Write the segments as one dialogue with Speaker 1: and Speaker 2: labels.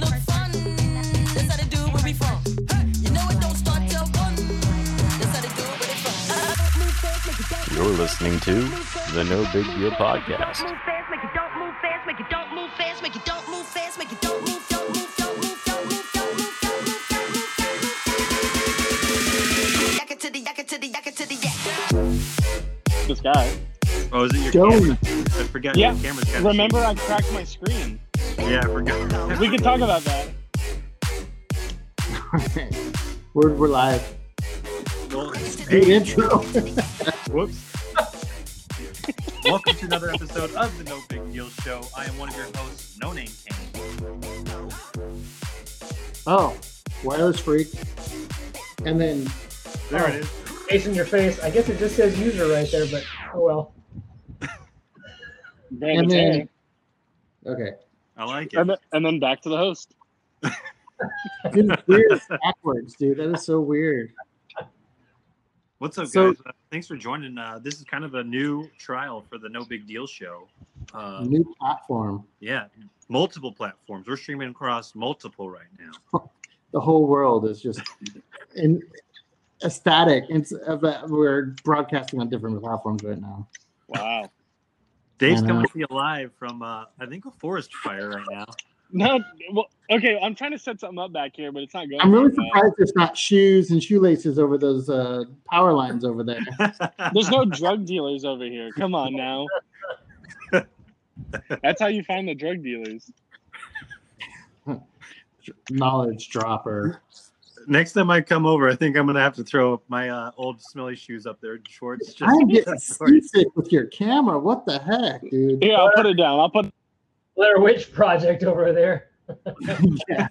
Speaker 1: no fun. That's how they do it where we from. You know it don't start till 1. That's how they do it where they from.
Speaker 2: You're listening to the No Big Deal Podcast.
Speaker 1: Move fast, make it don't move fast, make it don't move fast, make it don't move fast, make it don't move, don't move, don't move, don't move, don't move, don't move, don't move, don't move. Yak it to the yak it to the yak it to the yak.
Speaker 3: This guy.
Speaker 4: Oh, is it your
Speaker 5: Joey.
Speaker 4: camera? I forgot
Speaker 3: Yeah.
Speaker 4: your camera's got
Speaker 3: Remember, I cracked my screen.
Speaker 4: Yeah, I forgot.
Speaker 3: We can talk about that.
Speaker 5: We're live.
Speaker 4: Well,
Speaker 5: Good
Speaker 4: hey,
Speaker 5: intro.
Speaker 4: whoops. Welcome to another episode of the No Big Deal Show. I am one of your hosts, No Name King.
Speaker 5: Oh, wireless freak. And then
Speaker 4: There it is.
Speaker 6: Face in your face. I guess it just says user right there, but oh well.
Speaker 3: Brandon
Speaker 5: And then-
Speaker 3: Taylor.
Speaker 5: okay.
Speaker 4: I like it.
Speaker 3: And then back to the host.
Speaker 5: Dude, it's weird backwards, dude. That is so weird.
Speaker 4: What's up,
Speaker 5: So-
Speaker 4: guys? Thanks for joining. This is kind of a new trial for the No Big Deal Show.
Speaker 5: New platform.
Speaker 4: Yeah, multiple platforms. We're streaming across multiple right now.
Speaker 5: The whole world is just in ecstatic. We're broadcasting on different platforms right now.
Speaker 3: Wow.
Speaker 4: Dave's
Speaker 5: I know.
Speaker 4: coming to you live from, I think, a forest fire right now.
Speaker 3: No, well, okay, I'm trying to set something up back here, but it's not going.
Speaker 5: I'm really
Speaker 3: very well.
Speaker 5: surprised there's not shoes and shoelaces over those power lines over there.
Speaker 3: There's no drug dealers over here. Come on now. That's how you find the drug dealers.
Speaker 5: Knowledge dropper.
Speaker 4: Next time I come over, I think I'm going to have to throw my old smelly shoes up there, shorts. Just
Speaker 5: I'm getting seasick with your camera. What the heck, dude?
Speaker 3: Here, I'll put it down. I'll put.
Speaker 6: Blair Witch Project over there.
Speaker 5: Yeah.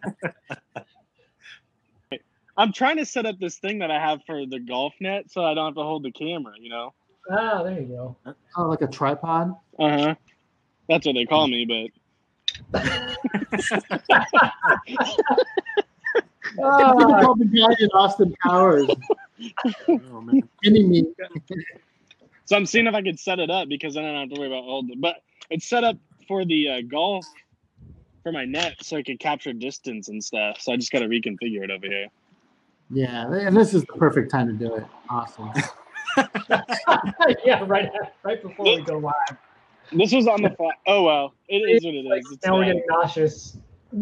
Speaker 3: I'm trying to set up this thing that I have for the golf net, so I don't have to hold the camera. You know.
Speaker 6: Ah, there you go.
Speaker 5: Oh, like a tripod?
Speaker 3: Uh-huh. That's what they call me, but
Speaker 5: Oh, I called the guy in Austin Powers.
Speaker 4: Oh, man.
Speaker 5: Me.
Speaker 3: so I'm seeing if I could set it up because then I don't have to worry about holding it. But it's set up for the golf for my net, so I could capture distance and stuff. So I just got to reconfigure it over here.
Speaker 5: Yeah, and this is the perfect time to do it. Awesome.
Speaker 6: Yeah, right before we go live.
Speaker 3: This was on the fly. Oh well, it is what it
Speaker 6: Like,
Speaker 3: is. It's
Speaker 6: now we're
Speaker 3: fine.
Speaker 6: getting nauseous.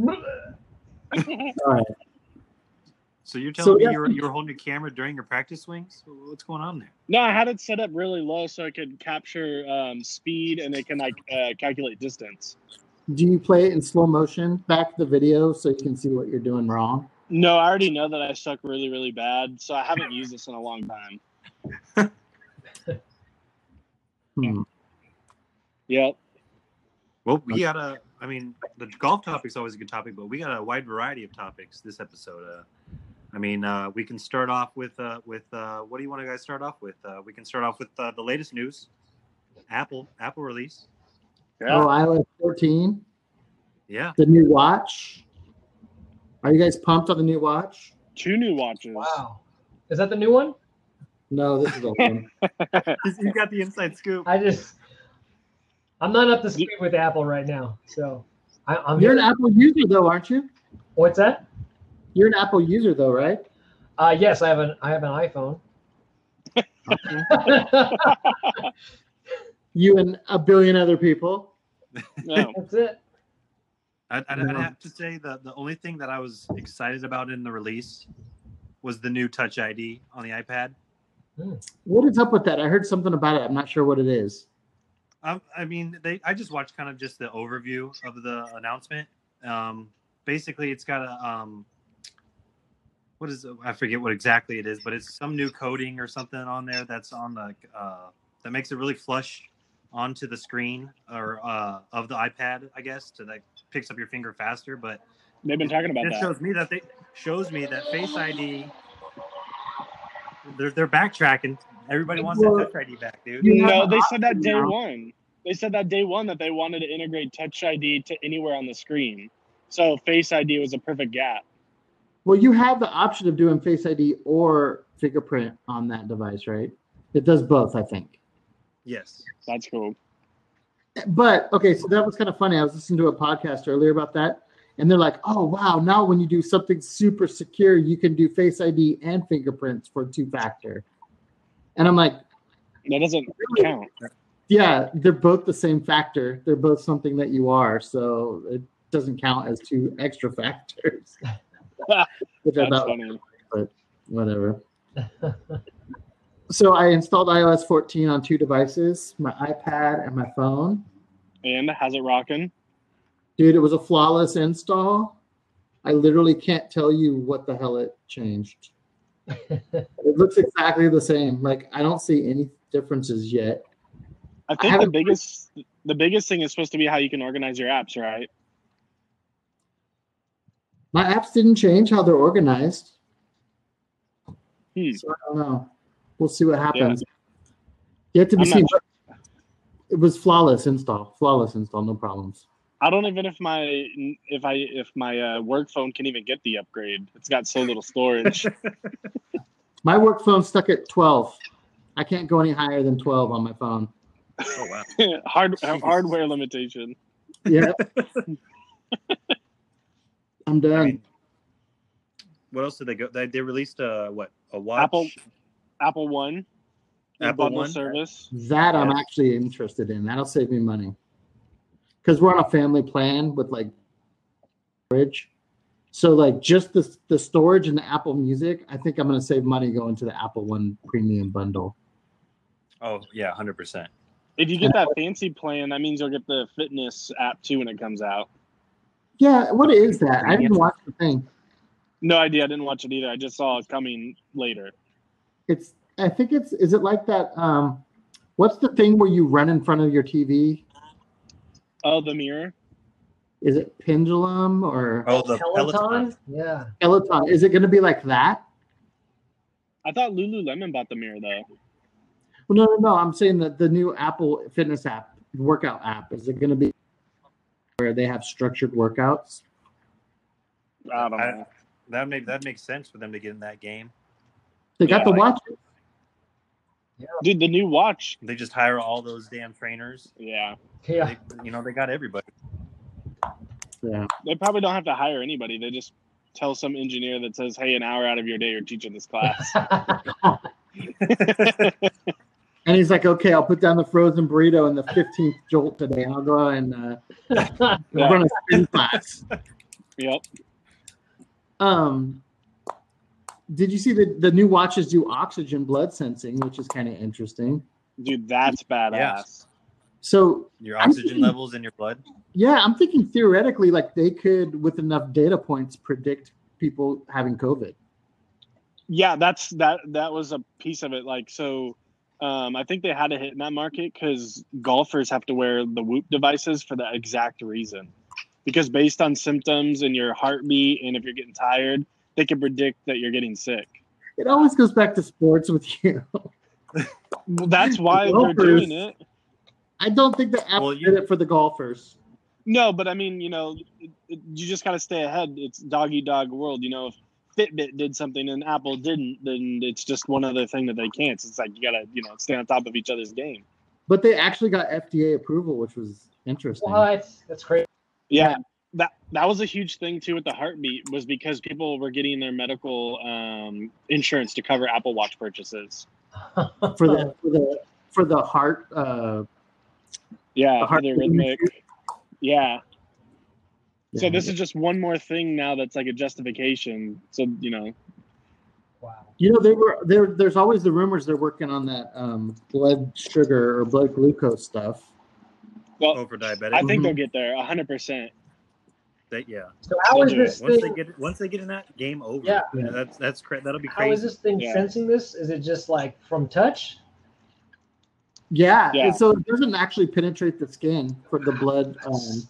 Speaker 5: All right.
Speaker 4: So you're
Speaker 5: So,
Speaker 4: telling
Speaker 5: yeah.
Speaker 4: me you were holding your camera during your practice swings? What's going on there?
Speaker 3: No, I had it set up really low so I could capture speed and it can like calculate distance.
Speaker 5: Do you play it in slow motion? Back the video so you can see what you're doing wrong.
Speaker 3: No, I already know that I suck really, really bad, so I haven't used this in a long time. Yep.
Speaker 4: Well, we got the golf topic's always a good topic, but we got a wide variety of topics this episode. We can start off with what do you want to guys start off with? We can start off with the latest news. Apple release.
Speaker 3: Yeah.
Speaker 5: Oh, iOS 14,
Speaker 4: Yeah.
Speaker 5: the new watch. Are you guys pumped on the new watch?
Speaker 3: 2 new watches.
Speaker 6: Wow. Is that the new one?
Speaker 5: No, this is old one.
Speaker 4: You got the inside scoop.
Speaker 6: I'm not up to speed with Apple right now. So I'm
Speaker 5: You're an
Speaker 6: here.
Speaker 5: Apple user though, aren't you?
Speaker 6: What's that?
Speaker 5: You're an Apple user though, right?
Speaker 6: Yes, I have an iPhone.
Speaker 5: You and a billion other people.
Speaker 3: No.
Speaker 6: That's it.
Speaker 4: I'd have to say the only thing that I was excited about in the release was the new Touch ID on the iPad.
Speaker 5: What is up with that? I heard something about it. I'm not sure what it is.
Speaker 4: I just watched kind of just the overview of the announcement. Basically, it's got I forget what exactly it is, but it's some new coding or something on there that's on the that makes it really flush onto the screen or of the iPad, I guess, to like picks up your finger faster. But
Speaker 3: They've been talking about
Speaker 4: it
Speaker 3: that.
Speaker 4: shows me that Face ID. They're backtracking. Everybody wants that Touch ID back, dude.
Speaker 3: No, they said that day
Speaker 5: now.
Speaker 3: one. They said that day one that they wanted to integrate Touch ID to anywhere on the screen. So Face ID was a perfect gap.
Speaker 5: Well, you have the option of doing Face ID or fingerprint on that device, right? It does both, I think.
Speaker 4: Yes.
Speaker 3: That's cool.
Speaker 5: But okay, so that was kind of funny. I was listening to a podcast earlier about that, And they're like, oh, wow, now when you do something super secure, you can do Face ID and fingerprints for 2-factor. And I'm like,
Speaker 3: That doesn't count.
Speaker 5: yeah, they're both the same factor. They're both something that you are. So it doesn't count as 2 extra factors. Which I
Speaker 3: That's
Speaker 5: thought,
Speaker 3: funny.
Speaker 5: but whatever. So I installed iOS 14 on 2 devices, my iPad and my phone.
Speaker 3: And how's it rocking?
Speaker 5: Dude, it was a flawless install. I literally can't tell you what the hell it changed. It looks exactly the same. Like, I don't see any differences yet.
Speaker 3: I think the biggest thing is supposed to be how you can organize your apps, right?
Speaker 5: My apps didn't change how they're organized.
Speaker 3: Hmm.
Speaker 5: So I don't know. We'll see what happens. Yet to be
Speaker 3: I'm
Speaker 5: seen.
Speaker 3: not
Speaker 5: It was flawless install. Flawless install, no problems.
Speaker 3: I don't even if my work phone can even get the upgrade. It's got so little storage.
Speaker 5: My work phone's stuck at 12. I can't go any higher than 12 on my phone.
Speaker 4: Oh wow.
Speaker 3: Hardware limitation.
Speaker 5: Yeah. I'm done.
Speaker 4: I mean, what else did they go? They released a watch.
Speaker 3: Apple One.
Speaker 4: Apple
Speaker 3: bundle
Speaker 4: One
Speaker 3: service.
Speaker 5: That I'm actually interested in. That'll save me money. Because we're on a family plan with like storage. So like just the storage and the Apple Music, I think I'm going to save money going to the Apple One premium bundle.
Speaker 4: Oh yeah, 100%.
Speaker 3: If you get that fancy plan, that means you'll get the fitness app too when it comes out.
Speaker 5: Yeah, what is that? I didn't watch the thing.
Speaker 3: No idea. I didn't watch it either. I just saw it coming later.
Speaker 5: I think is it like that? What's the thing where you run in front of your TV?
Speaker 3: Oh, the mirror.
Speaker 5: Is it Pendulum or
Speaker 4: The Peloton.
Speaker 6: Yeah.
Speaker 5: Peloton? Is it going to be like that?
Speaker 3: I thought Lululemon bought the mirror though.
Speaker 5: Well, no. I'm saying that the new Apple Fitness app, workout app, is it going to be where they have structured workouts?
Speaker 3: I don't know.
Speaker 4: That makes sense for them to get in that game.
Speaker 5: They got the watches.
Speaker 3: Dude, the new watch.
Speaker 4: They just hire all those damn trainers.
Speaker 3: Yeah.
Speaker 6: Yeah.
Speaker 4: They got everybody.
Speaker 5: Yeah.
Speaker 3: They probably don't have to hire anybody. They just tell some engineer that says, hey, an hour out of your day you're teaching this class.
Speaker 5: And he's like, okay, I'll put down the frozen burrito and the 15th jolt today, and I'll go out and run a spin class.
Speaker 3: Yep.
Speaker 5: Did you see the new watches do oxygen blood sensing, which is kind of interesting?
Speaker 3: Dude, that's badass.
Speaker 4: Yeah.
Speaker 5: So
Speaker 4: Your oxygen levels in your blood.
Speaker 5: yeah, I'm thinking theoretically, like they could, with enough data points, predict people having COVID.
Speaker 3: Yeah, that was a piece of it. Like, so I think they had a hit in that market because golfers have to wear the Whoop devices for that exact reason. Because based on symptoms and your heartbeat, and if you're getting tired, they can predict that you're getting sick.
Speaker 5: It always goes back to sports with you.
Speaker 3: Well, that's why they're
Speaker 5: Golfers.
Speaker 3: doing it.
Speaker 5: I don't think the app did it for the golfers.
Speaker 3: No, but I mean, you just got to stay ahead. It's doggy dog world. If Fitbit did something and Apple didn't, then it's just one other thing that they can't. So it's like you got to, stay on top of each other's game.
Speaker 5: But they actually got FDA approval, which was interesting.
Speaker 6: What? That's crazy.
Speaker 3: Yeah, that was a huge thing too with the heartbeat, was because people were getting their medical insurance to cover Apple Watch purchases.
Speaker 5: For the heart.
Speaker 3: Yeah,
Speaker 5: The
Speaker 3: for the
Speaker 5: heart
Speaker 3: rhythmic. Yeah. So
Speaker 5: Yeah.
Speaker 3: this is just one more thing now that's like a justification. So
Speaker 6: Wow.
Speaker 5: There's always the rumors they're working on that blood sugar or blood glucose stuff.
Speaker 3: well,
Speaker 4: For diabetic.
Speaker 3: I think they'll get there 100%.
Speaker 4: Yeah.
Speaker 6: So how is
Speaker 3: They'll do
Speaker 6: this
Speaker 4: Once they get in that, game over.
Speaker 6: Yeah.
Speaker 4: That's that'll be
Speaker 6: How
Speaker 4: crazy.
Speaker 6: is this thing
Speaker 3: Yeah.
Speaker 6: sensing this? Is it just like from touch?
Speaker 5: Yeah.
Speaker 3: Yeah.
Speaker 5: And so it doesn't actually penetrate the skin for the blood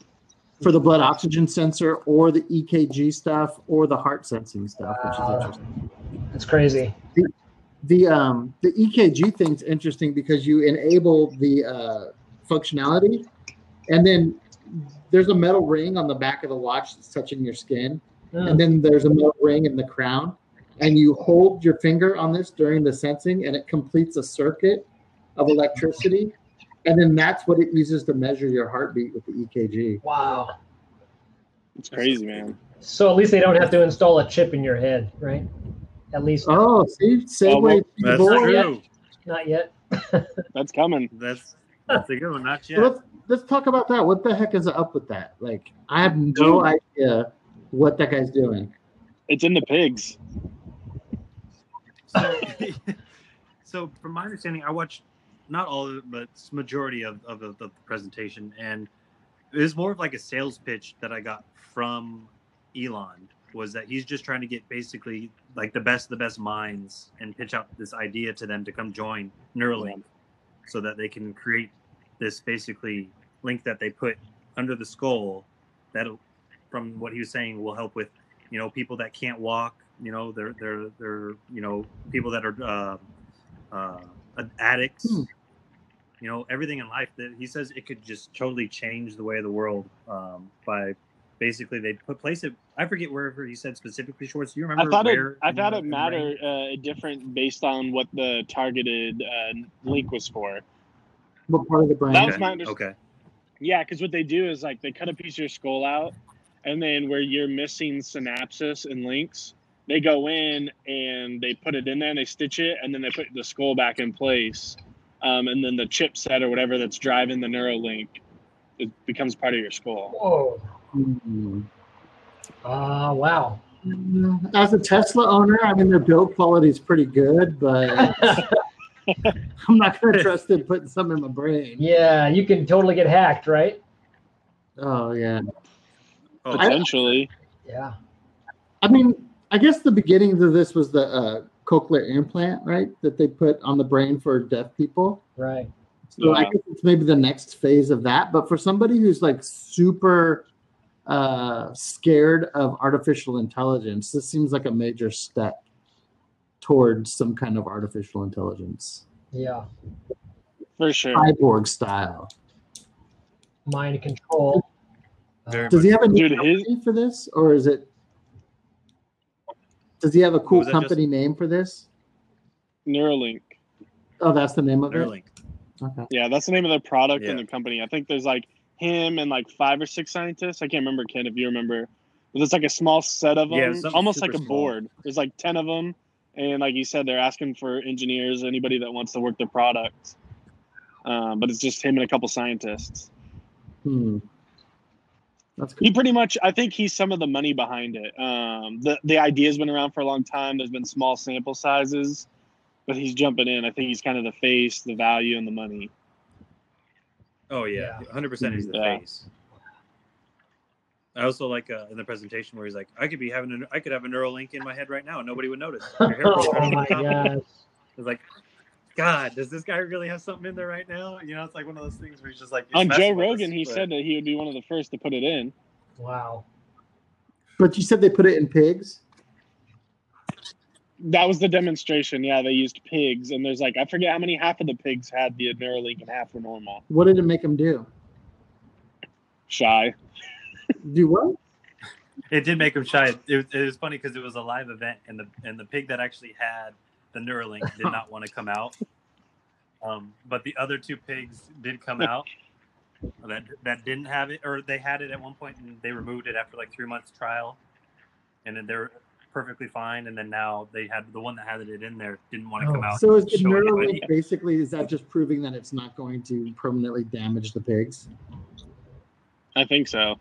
Speaker 5: oxygen sensor or the EKG stuff or the heart sensing stuff, which is interesting.
Speaker 6: It's crazy.
Speaker 5: The EKG thing's interesting because you enable the functionality, and then there's a metal ring on the back of the watch that's touching your skin, and then there's a metal ring in the crown, and you hold your finger on this during the sensing, and it completes a circuit of electricity, and then that's what it uses to measure your heartbeat with the EKG.
Speaker 6: Wow.
Speaker 3: It's crazy, man.
Speaker 6: So at least they don't have to install a chip in your head, right? At least
Speaker 5: Oh, see, segue.
Speaker 4: That's
Speaker 6: Not
Speaker 4: true.
Speaker 6: not yet.
Speaker 3: That's coming.
Speaker 4: That's a good one. Not
Speaker 5: So
Speaker 4: yet.
Speaker 5: let's talk about that. What the heck is up with that? Like, I have no idea what that guy's doing.
Speaker 3: It's in the pigs.
Speaker 4: So, so from my understanding, I watched not all of it, but majority of the presentation, and it was more of like a sales pitch that I got from Elon. Was that he's just trying to get basically like the best of the best minds and pitch out this idea to them to come join Neuralink, so that they can create this basically link that they put under the skull that, from what he was saying, will help with, you know, people that can't walk, you know, they're you know, people that are addicts, you know, everything in life. That he says it could just totally change the way of the world by basically they place it. I forget wherever he said specifically. Schwartz, do you remember?
Speaker 3: I thought it mattered different based on what the targeted link was for.
Speaker 5: What part of the brain?
Speaker 3: That was my understanding.
Speaker 4: Okay.
Speaker 3: Yeah, because what they do is like they cut a piece of your skull out, and then where you're missing synapses and links, they go in and they put it in there and they stitch it, and then they put the skull back in place, and then the chipset or whatever that's driving the Neuralink, it becomes part of your skull.
Speaker 6: Whoa.
Speaker 5: Hmm.
Speaker 6: Wow.
Speaker 5: As a Tesla owner, I mean, their build quality is pretty good, but I'm not going to trust them putting something in my brain.
Speaker 6: Yeah, you can totally get hacked, right?
Speaker 5: Oh, yeah.
Speaker 4: Oh,
Speaker 3: Potentially.
Speaker 6: Yeah.
Speaker 5: I mean, I guess the beginnings of this was the cochlear implant, right? That they put on the brain for deaf people.
Speaker 6: Right.
Speaker 5: So I
Speaker 3: Yeah.
Speaker 5: guess it's maybe the next phase of that. But for somebody who's like super scared of artificial intelligence, this seems like a major step towards some kind of artificial intelligence,
Speaker 6: Yeah.
Speaker 3: For sure.
Speaker 5: cyborg style.
Speaker 6: Mind control.
Speaker 4: Very
Speaker 5: Does he have a new
Speaker 3: Dude,
Speaker 5: company for this, or is it? Does he have a cool
Speaker 4: was that
Speaker 5: company name for this?
Speaker 3: Neuralink.
Speaker 5: Oh, that's the name of
Speaker 4: Neuralink.
Speaker 5: it. Okay.
Speaker 3: Yeah, that's the name of their product and
Speaker 4: Yeah.
Speaker 3: the company. I think there's like him and like 5 or 6 scientists. I can't remember, Ken, if you remember. But there's like a small set of them,
Speaker 4: Yeah, something
Speaker 3: almost like
Speaker 4: super
Speaker 3: a
Speaker 4: small.
Speaker 3: board. There's like 10 of them. And like you said, they're asking for engineers, anybody that wants to work their product. But it's just him and a couple scientists.
Speaker 5: That's
Speaker 3: He
Speaker 5: cool.
Speaker 3: pretty much, I think he's some of the money behind it. The idea's been around for a long time. There's been small sample sizes, but he's jumping in. I think he's kind of the face, the value, and the money.
Speaker 4: Oh yeah, 100% he's the
Speaker 3: Yeah.
Speaker 4: face. I also like in the presentation where he's like, I could have a Neuralink in my head right now and nobody would notice. Your hair grows
Speaker 6: Oh my gosh.
Speaker 4: It's like, God, does this guy really have something in there right now? You know, it's like one of those things where he's just like, it's
Speaker 3: On
Speaker 4: messing
Speaker 3: Joe
Speaker 4: with us,
Speaker 3: Rogan, he
Speaker 4: but-
Speaker 3: said that he would be one of the first to put it in.
Speaker 6: Wow.
Speaker 5: But you said they put it in pigs.
Speaker 3: That was the demonstration. Yeah, they used pigs, and there's like, I forget how many, half of the pigs had the Neuralink and half were normal.
Speaker 5: What did it make them do?
Speaker 3: Shy.
Speaker 5: Do what?
Speaker 4: It did make him shy. It was funny because it was a live event, and the pig that actually had the Neuralink did not want to come out. But the other 2 pigs did come out that didn't have it, or they had it at one point and they removed it after like 3 months trial, and then they're perfectly fine. And then now they had the one that had it in there didn't want to come out.
Speaker 5: So is
Speaker 4: and
Speaker 5: the
Speaker 4: show anybody.
Speaker 5: Neuralink basically, is that just proving that it's not going to permanently damage the pigs?
Speaker 3: I think so.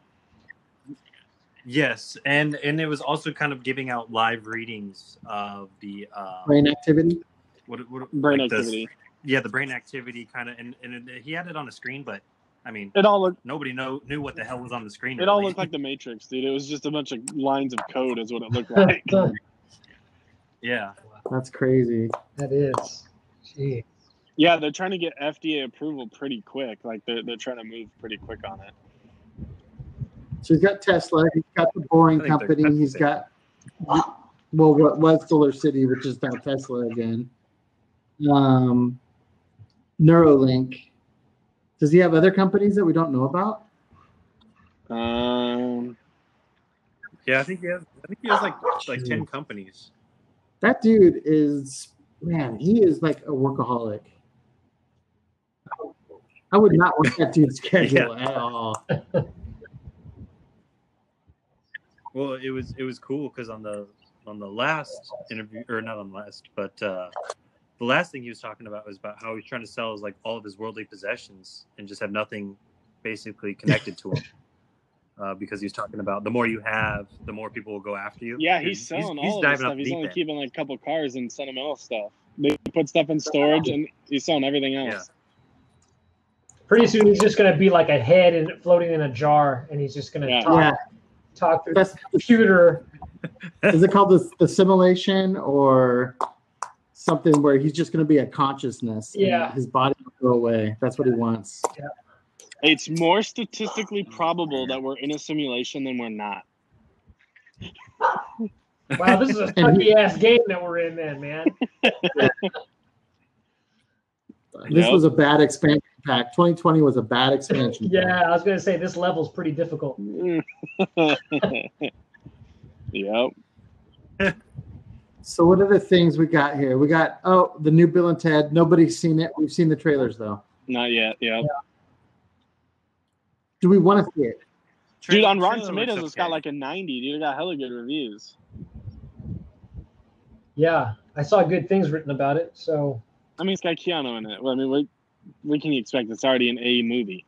Speaker 4: Yes, and it was also kind of giving out live readings of the
Speaker 5: Brain activity?
Speaker 4: what
Speaker 3: Brain
Speaker 4: like the-
Speaker 3: activity.
Speaker 4: yeah, the brain activity kind of, and he had it on a screen, but I mean,
Speaker 3: It all looked.
Speaker 4: nobody knew what the hell was on the screen.
Speaker 3: It all
Speaker 4: really.
Speaker 3: looked like the Matrix, dude. It was just a bunch of lines of code, is what it looked like.
Speaker 4: Yeah,
Speaker 5: That's crazy.
Speaker 6: That is. Gee.
Speaker 3: Yeah, they're trying to get FDA approval pretty quick. Like they're trying to move pretty quick on it.
Speaker 5: So he's got Tesla, he's got the Boring
Speaker 4: I think they're
Speaker 5: Company, he's
Speaker 4: testing.
Speaker 5: got, well, what was Solar City, which is now Tesla again. Neuralink. Does he have other companies that we don't know about?
Speaker 4: yeah. I think he has like 10 companies.
Speaker 5: That dude is, man, he is like a workaholic. I would not work that dude's schedule at all.
Speaker 4: Well, it was cool because on the last interview, or not on the last, but the last thing he was talking about was about how he's trying to sell all of his worldly possessions and just have nothing basically connected to him. Because he's talking about the more you have, the more people will go after you.
Speaker 3: Yeah, he's selling all of his stuff. He's only keeping like a couple cars and sentimental stuff. They put stuff in storage, and he's selling everything else.
Speaker 4: Yeah.
Speaker 6: Pretty soon he's just going to be like a head and floating in a jar, and he's just going to talk through the computer.
Speaker 5: Is it called the simulation or something where he's just going to be a consciousness?
Speaker 6: Yeah.
Speaker 5: And his body will go away. That's what he wants.
Speaker 6: Yeah.
Speaker 3: It's more statistically probable that we're in a simulation than we're not.
Speaker 6: Wow, this is a sucky ass game that we're in, man.
Speaker 5: This was a bad expansion pack. 2020 was a bad expansion.
Speaker 6: Yeah, I was going to say this level's pretty difficult.
Speaker 3: Yep.
Speaker 5: So what other things we got here? We got the new Bill and Ted. Nobody's seen it. We've seen the trailers though.
Speaker 3: Not yet. Yep.
Speaker 6: Yeah.
Speaker 5: Do we want to see it?
Speaker 3: Dude, on Rotten Tomatoes, it's got like a 90. Dude, it got hella good reviews.
Speaker 6: Yeah, I saw good things written about it. So,
Speaker 3: I mean, it's got Keanu in it. Well, I mean, what can you expect? It's already an A movie.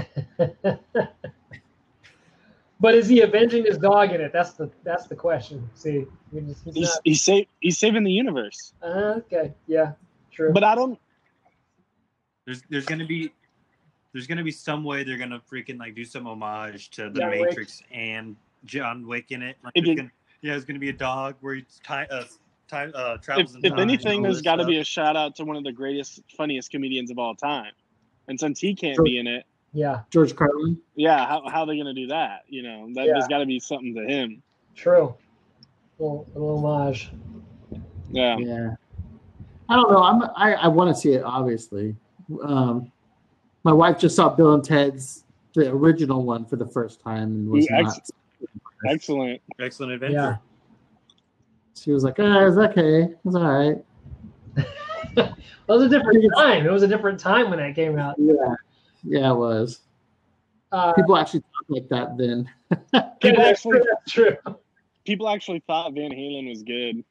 Speaker 6: but is he avenging his dog in it? That's the question. See,
Speaker 3: he's saving the universe.
Speaker 6: Okay, yeah, true.
Speaker 3: But I don't.
Speaker 4: There's gonna be some way they're gonna freaking like do some homage to the
Speaker 6: John
Speaker 4: Matrix
Speaker 6: Wick.
Speaker 4: And John Wick in it. Like it's gonna be a dog where he travels.
Speaker 3: If anything, there's got to be a shout out to one of the greatest, funniest comedians of all time. And since he can't be in it,
Speaker 5: George Carlin.
Speaker 3: Yeah, how are they gonna do that? You know, there's got to be something to him.
Speaker 6: True. A little homage.
Speaker 3: Yeah.
Speaker 5: Yeah. I don't know. I want to see it. Obviously, my wife just saw Bill and Ted's the original one for the first time and was
Speaker 3: excellent
Speaker 4: adventure.
Speaker 6: Yeah.
Speaker 5: She was like, it's okay. It's all right.
Speaker 6: It was a different time. It was a different time when that came out.
Speaker 5: Yeah, it was. People actually talk like that then.
Speaker 6: That's true.
Speaker 3: People actually thought Van Halen was good.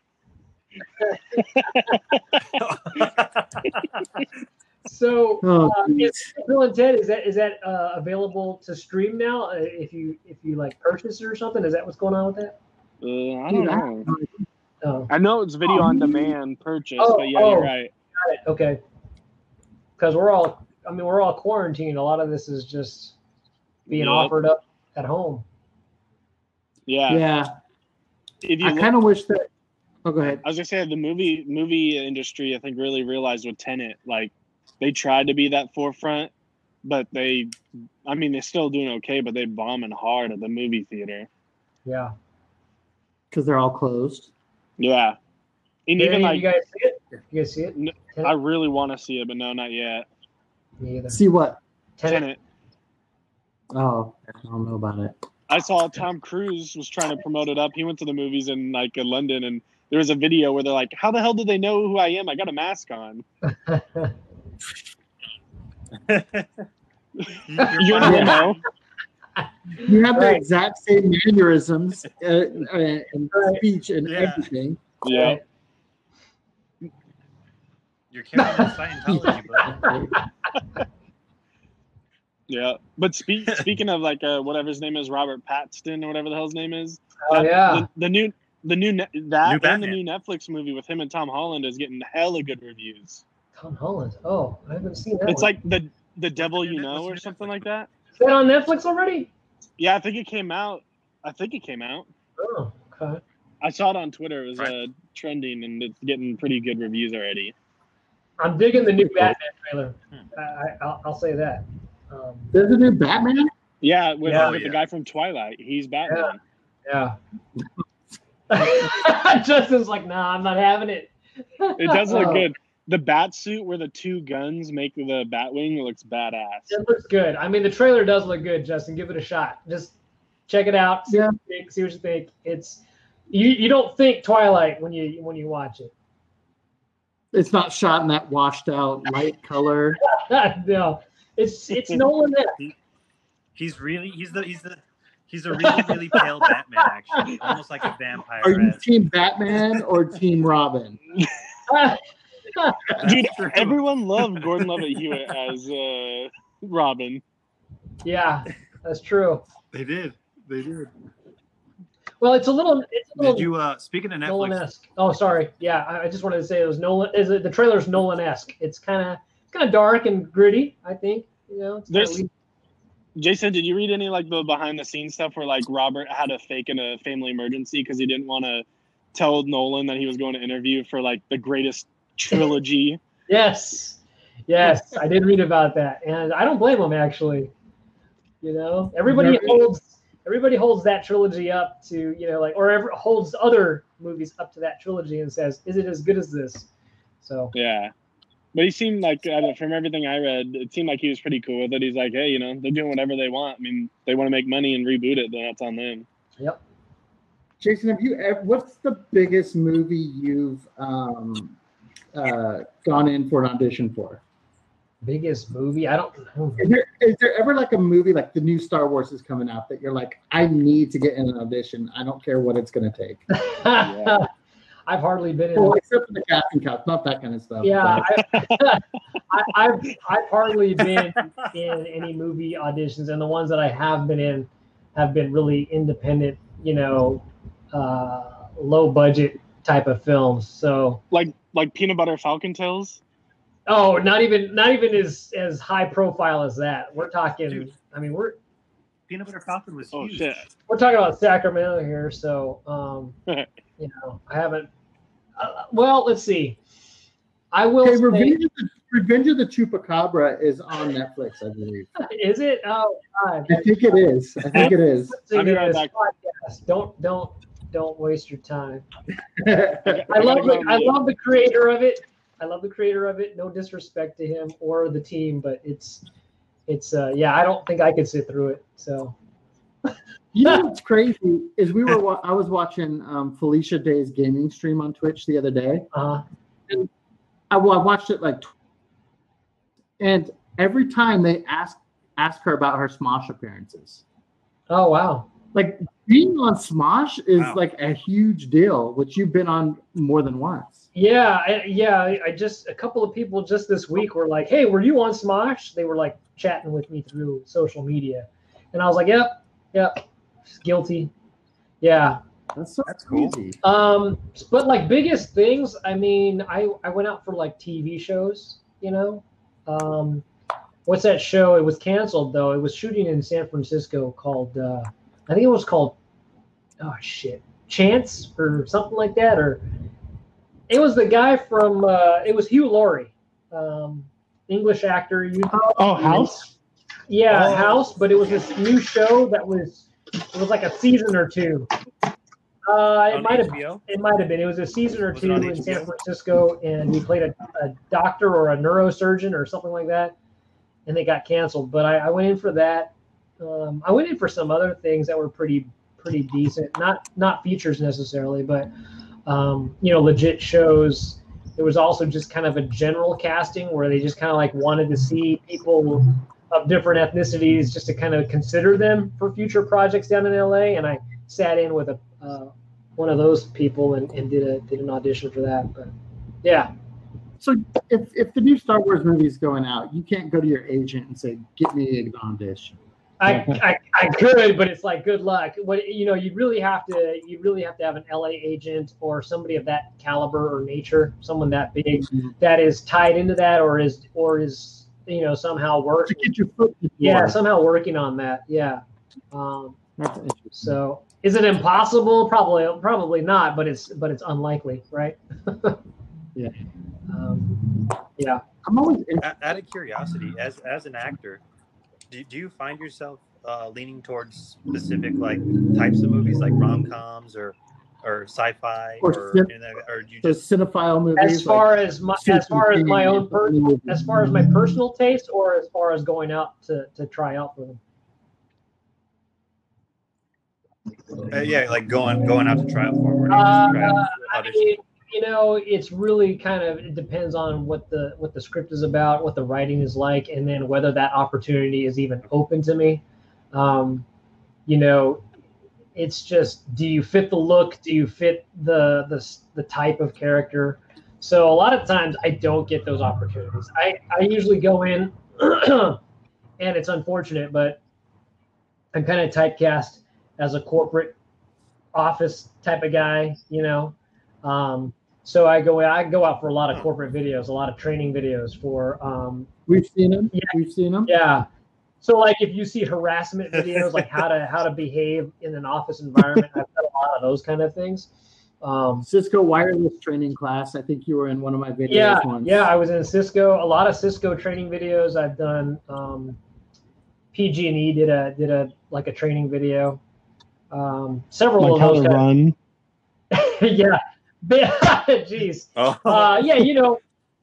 Speaker 6: So, is Bill and Ted, is that available to stream now? If you like purchase it or something, is that what's going on with that?
Speaker 3: I don't know.
Speaker 6: Oh.
Speaker 3: I know it's video on demand purchase, but yeah, you're right.
Speaker 6: Got it. Okay. Because we're all quarantined. A lot of this is just being offered up at home.
Speaker 3: Yeah.
Speaker 5: Yeah. I kind of wish that. Oh, go ahead.
Speaker 3: I was gonna say the movie industry, I think, really realized with Tenet, like they tried to be that forefront, but they're still doing okay, but they're bombing hard at the movie theater.
Speaker 6: Yeah.
Speaker 5: Because they're all closed.
Speaker 3: Yeah. And even like,
Speaker 6: you guys see it? You guys see it?
Speaker 3: I really want to see it, but no, not yet.
Speaker 6: Me either.
Speaker 5: See what?
Speaker 3: Tenet.
Speaker 5: Oh, I don't know about it.
Speaker 3: I saw Tom Cruise was trying to promote it up. He went to the movies in like London, and there was a video where they're like, "How the hell did they know who I am? I got a mask on." You don't know.
Speaker 5: You have the exact same mannerisms and speech and everything.
Speaker 3: Yeah.
Speaker 4: You're carrying Scientology, bro.
Speaker 3: Yeah, but speaking of like whatever his name is, Robert Pattinson or whatever the hell his name is.
Speaker 6: Oh yeah.
Speaker 3: The new and the new Netflix movie with him and Tom Holland is getting hella good reviews.
Speaker 6: Tom Holland. Oh, I haven't seen that.
Speaker 3: It's
Speaker 6: one.
Speaker 3: like the Devil You Know or something like that.
Speaker 6: Is that on Netflix already?
Speaker 3: Yeah, I think it came out.
Speaker 6: Oh, okay.
Speaker 3: I saw it on Twitter. It was trending, and it's getting pretty good reviews already.
Speaker 6: I'm digging the new Batman trailer. I'll say that.
Speaker 5: There's a new Batman?
Speaker 3: Yeah, with the guy from Twilight. He's Batman.
Speaker 6: Yeah. Justin's like, nah, I'm not having it.
Speaker 3: It does look good. The bat suit where the two guns make the Batwing looks badass.
Speaker 6: It looks good. I mean, the trailer does look good, Justin. Give it a shot. Just check it out. See what you think. It's you don't think Twilight when you watch it.
Speaker 5: It's not shot in that washed out light color.
Speaker 6: No. It's Nolan.
Speaker 4: He's He's a really, really pale Batman, actually, almost like a vampire.
Speaker 5: Are you Team Batman or Team Robin?
Speaker 3: Dude, everyone loved Gordon Levitt Hewitt as Robin.
Speaker 6: Yeah, that's true.
Speaker 4: They did.
Speaker 6: Well, it's a little.
Speaker 4: Did you? Speaking of Netflix,
Speaker 6: Nolan-esque. Oh, sorry. Yeah, I just wanted to say it was Nolan. The trailer's Nolan-esque. It's kind of dark and gritty. I think It's
Speaker 3: Jason, did you read any like the behind the scenes stuff where like Robert had to fake in a family emergency because he didn't want to tell Nolan that he was going to interview for like the greatest trilogy?
Speaker 6: Yes, I did read about that, and I don't blame him actually. Everybody holds that trilogy up to holds other movies up to that trilogy and says, "Is it as good as this?" So
Speaker 3: yeah. But he seemed like, from everything I read, it seemed like he was pretty cool with it. He's like, hey, they're doing whatever they want. I mean, they want to make money and reboot it, then that's on them.
Speaker 6: Yep.
Speaker 5: Jason, what's the biggest movie you've gone in for an audition for?
Speaker 6: Biggest movie? I don't know.
Speaker 5: Is there ever like a movie like the new Star Wars is coming out that you're like, I need to get in an audition. I don't care what it's going to take.
Speaker 3: Yeah.
Speaker 6: I've hardly been in.
Speaker 5: Well, except for the casting couch, not that kind of stuff.
Speaker 6: Yeah, I've hardly been in any movie auditions, and the ones that I have been in have been really independent, low budget type of films. So
Speaker 3: like Peanut Butter Falcon Tales.
Speaker 6: Oh, not even as high profile as that. We're talking.
Speaker 4: Dude.
Speaker 6: I mean, we're
Speaker 4: Peanut Butter Falcon was huge.
Speaker 3: Shit.
Speaker 6: We're talking about Sacramento here, so I haven't. Well, let's see. I will.
Speaker 5: Okay,
Speaker 6: say,
Speaker 5: Revenge of the Chupacabra is on Netflix, I believe.
Speaker 6: Is it? Oh God.
Speaker 5: I think it is.
Speaker 3: I'll be right back.
Speaker 6: Podcast. Don't waste your time. I love the creator of it. No disrespect to him or the team, but it's I don't think I could sit through it. So.
Speaker 5: You know what's crazy is I was watching Felicia Day's gaming stream on Twitch the other day. And I watched it and every time they ask her about her Smosh appearances.
Speaker 6: Oh wow!
Speaker 5: Like being on Smosh is like a huge deal, which you've been on more than once.
Speaker 6: Yeah. I just a couple of people just this week were like, "Hey, were you on Smosh?" They were like chatting with me through social media, and I was like, "Yep." Guilty. Yeah.
Speaker 5: That's
Speaker 4: cool.
Speaker 5: crazy.
Speaker 6: But like biggest things, I mean, I went out for like TV shows, what's that show? It was canceled though. It was shooting in San Francisco called I think it was called Chance or something like that, or it was the guy from it was Hugh Laurie, English actor.
Speaker 3: House?
Speaker 6: Yeah, House, but it was this new show that was like a season or two. It might have been. It was a season or two in San Francisco, and he played a doctor or a neurosurgeon or something like that, and they got canceled. But I went in for that. I went in for some other things that were pretty decent. Not features necessarily, but legit shows. There was also just kind of a general casting where they just kind of like wanted to see people of different ethnicities just to kind of consider them for future projects down in LA. And I sat in with one of those people and did an audition for that. But yeah.
Speaker 5: So if the new Star Wars movie is going out, you can't go to your agent and say, "Get me an audition."
Speaker 6: I could, but it's like, good luck. You really have to have an LA agent or somebody of that caliber or nature, someone that big that is tied into that or is somehow working
Speaker 5: to get your foot in the door.
Speaker 6: Yeah, somehow working on that. Yeah.
Speaker 5: That's interesting.
Speaker 6: So is it impossible? Probably not, but it's unlikely, right?
Speaker 5: Yeah.
Speaker 6: Yeah.
Speaker 5: I'm always
Speaker 4: out of curiosity, as an actor, do you find yourself leaning towards specific like types of movies like rom-coms or sci-fi or do you just
Speaker 5: cinephile movies?
Speaker 6: As far as my personal taste, or as far as going out to try out for them?
Speaker 4: Like going out to try out for them.
Speaker 6: It's really it depends on what the script is about, what the writing is like, and then whether that opportunity is even open to me. you know, it's just, do you fit the look? Do you fit the type of character? So a lot of times I don't get those opportunities. I usually go in, and it's unfortunate, but I'm kind of typecast as a corporate office type of guy, you know. So I go out for a lot of corporate videos, a lot of training videos for.
Speaker 5: We've seen them.
Speaker 6: Yeah.
Speaker 5: We've seen them.
Speaker 6: Yeah. So like if you see harassment videos, like how to behave in an office environment, I've done a lot of those kind of things.
Speaker 5: Cisco wireless training class. I think you were in one of my videos once.
Speaker 6: Yeah, I was in Cisco. A lot of Cisco training videos. I've done. PG&E did a like a training video. Several
Speaker 7: like
Speaker 6: of those.
Speaker 7: How to run.
Speaker 6: Yeah. Jeez.
Speaker 4: Oh.
Speaker 6: Yeah, you know.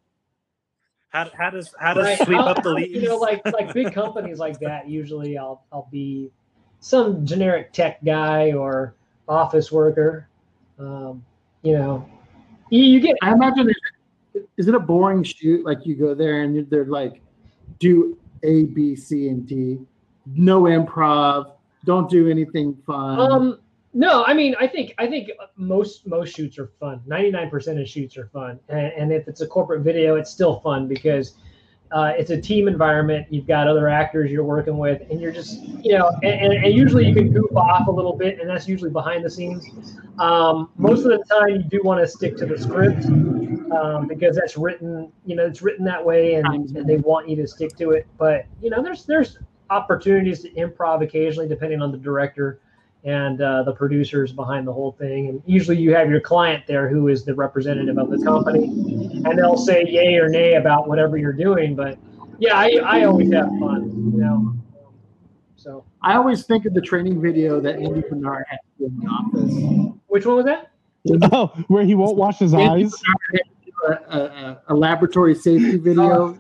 Speaker 4: How to
Speaker 6: Right.
Speaker 4: sweep up the leaves?
Speaker 6: You know, like big companies like that. Usually, I'll be some generic tech guy or office worker. You know, you get.
Speaker 5: I imagine is it a boring shoot? Like you go there and they're like, do A, B, C, and D, no improv, don't do anything fun.
Speaker 6: No, I mean, I think most shoots are fun. 99% of shoots are fun, and if it's a corporate video, it's still fun because it's a team environment. You've got other actors you're working with, and you're just, you know, and usually you can goof off a little bit, and that's usually behind the scenes. Most of the time, you do want to stick to the script because that's written, you know, it's written that way, and they want you to stick to it. But you know, there's opportunities to improv occasionally, depending on the director and the producers behind the whole thing. And usually you have your client there who is the representative of the company, and they'll say yay or nay about whatever you're doing. But yeah, I always have fun, you know. So
Speaker 5: I always think of the training video that Andy Bernard had to do in the office.
Speaker 6: which one was that?
Speaker 7: Oh, where he won't wash his
Speaker 5: Andy
Speaker 7: eyes.
Speaker 5: Bernard had to do a laboratory safety video,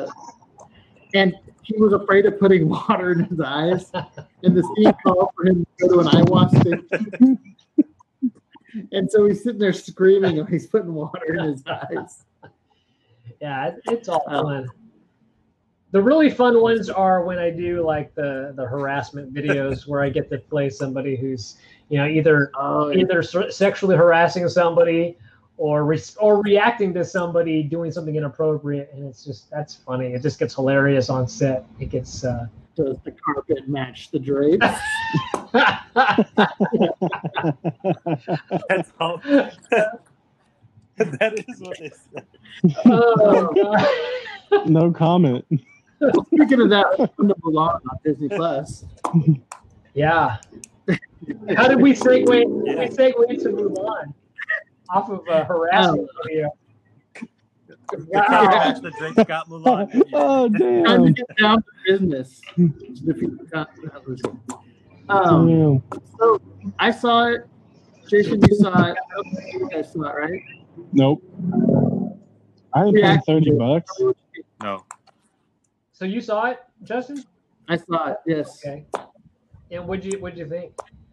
Speaker 5: and he was afraid of putting water in his eyes, and the scene called for him to go to an eye wash station. And so he's sitting there screaming when he's putting water in his eyes.
Speaker 6: Yeah, it's all fun. The really fun ones are when I do like the harassment videos where I get to play somebody who's, you know, either sexually harassing somebody or reacting to somebody doing something inappropriate, and it's just, that's funny. It just gets hilarious on set. It gets.
Speaker 5: Does the carpet match the drapes?
Speaker 4: That's all. That is what they said.
Speaker 6: Oh, God.
Speaker 7: No comment.
Speaker 5: Speaking of that, from the Mulan on Disney Plus.
Speaker 6: Yeah. How did we segue? We segue to Mulan off of a harassment video. Wow.
Speaker 4: The Drake got Mulan.
Speaker 7: Oh,
Speaker 5: Time to
Speaker 7: damn.
Speaker 5: get down to business. So I saw it. Jason, you saw it. You guys saw it, right?
Speaker 7: Nope. I ain't
Speaker 5: Yeah.
Speaker 7: paying $30.
Speaker 4: No.
Speaker 6: So you saw it, Justin?
Speaker 5: I saw it. Yes.
Speaker 6: Okay. And what'd you think?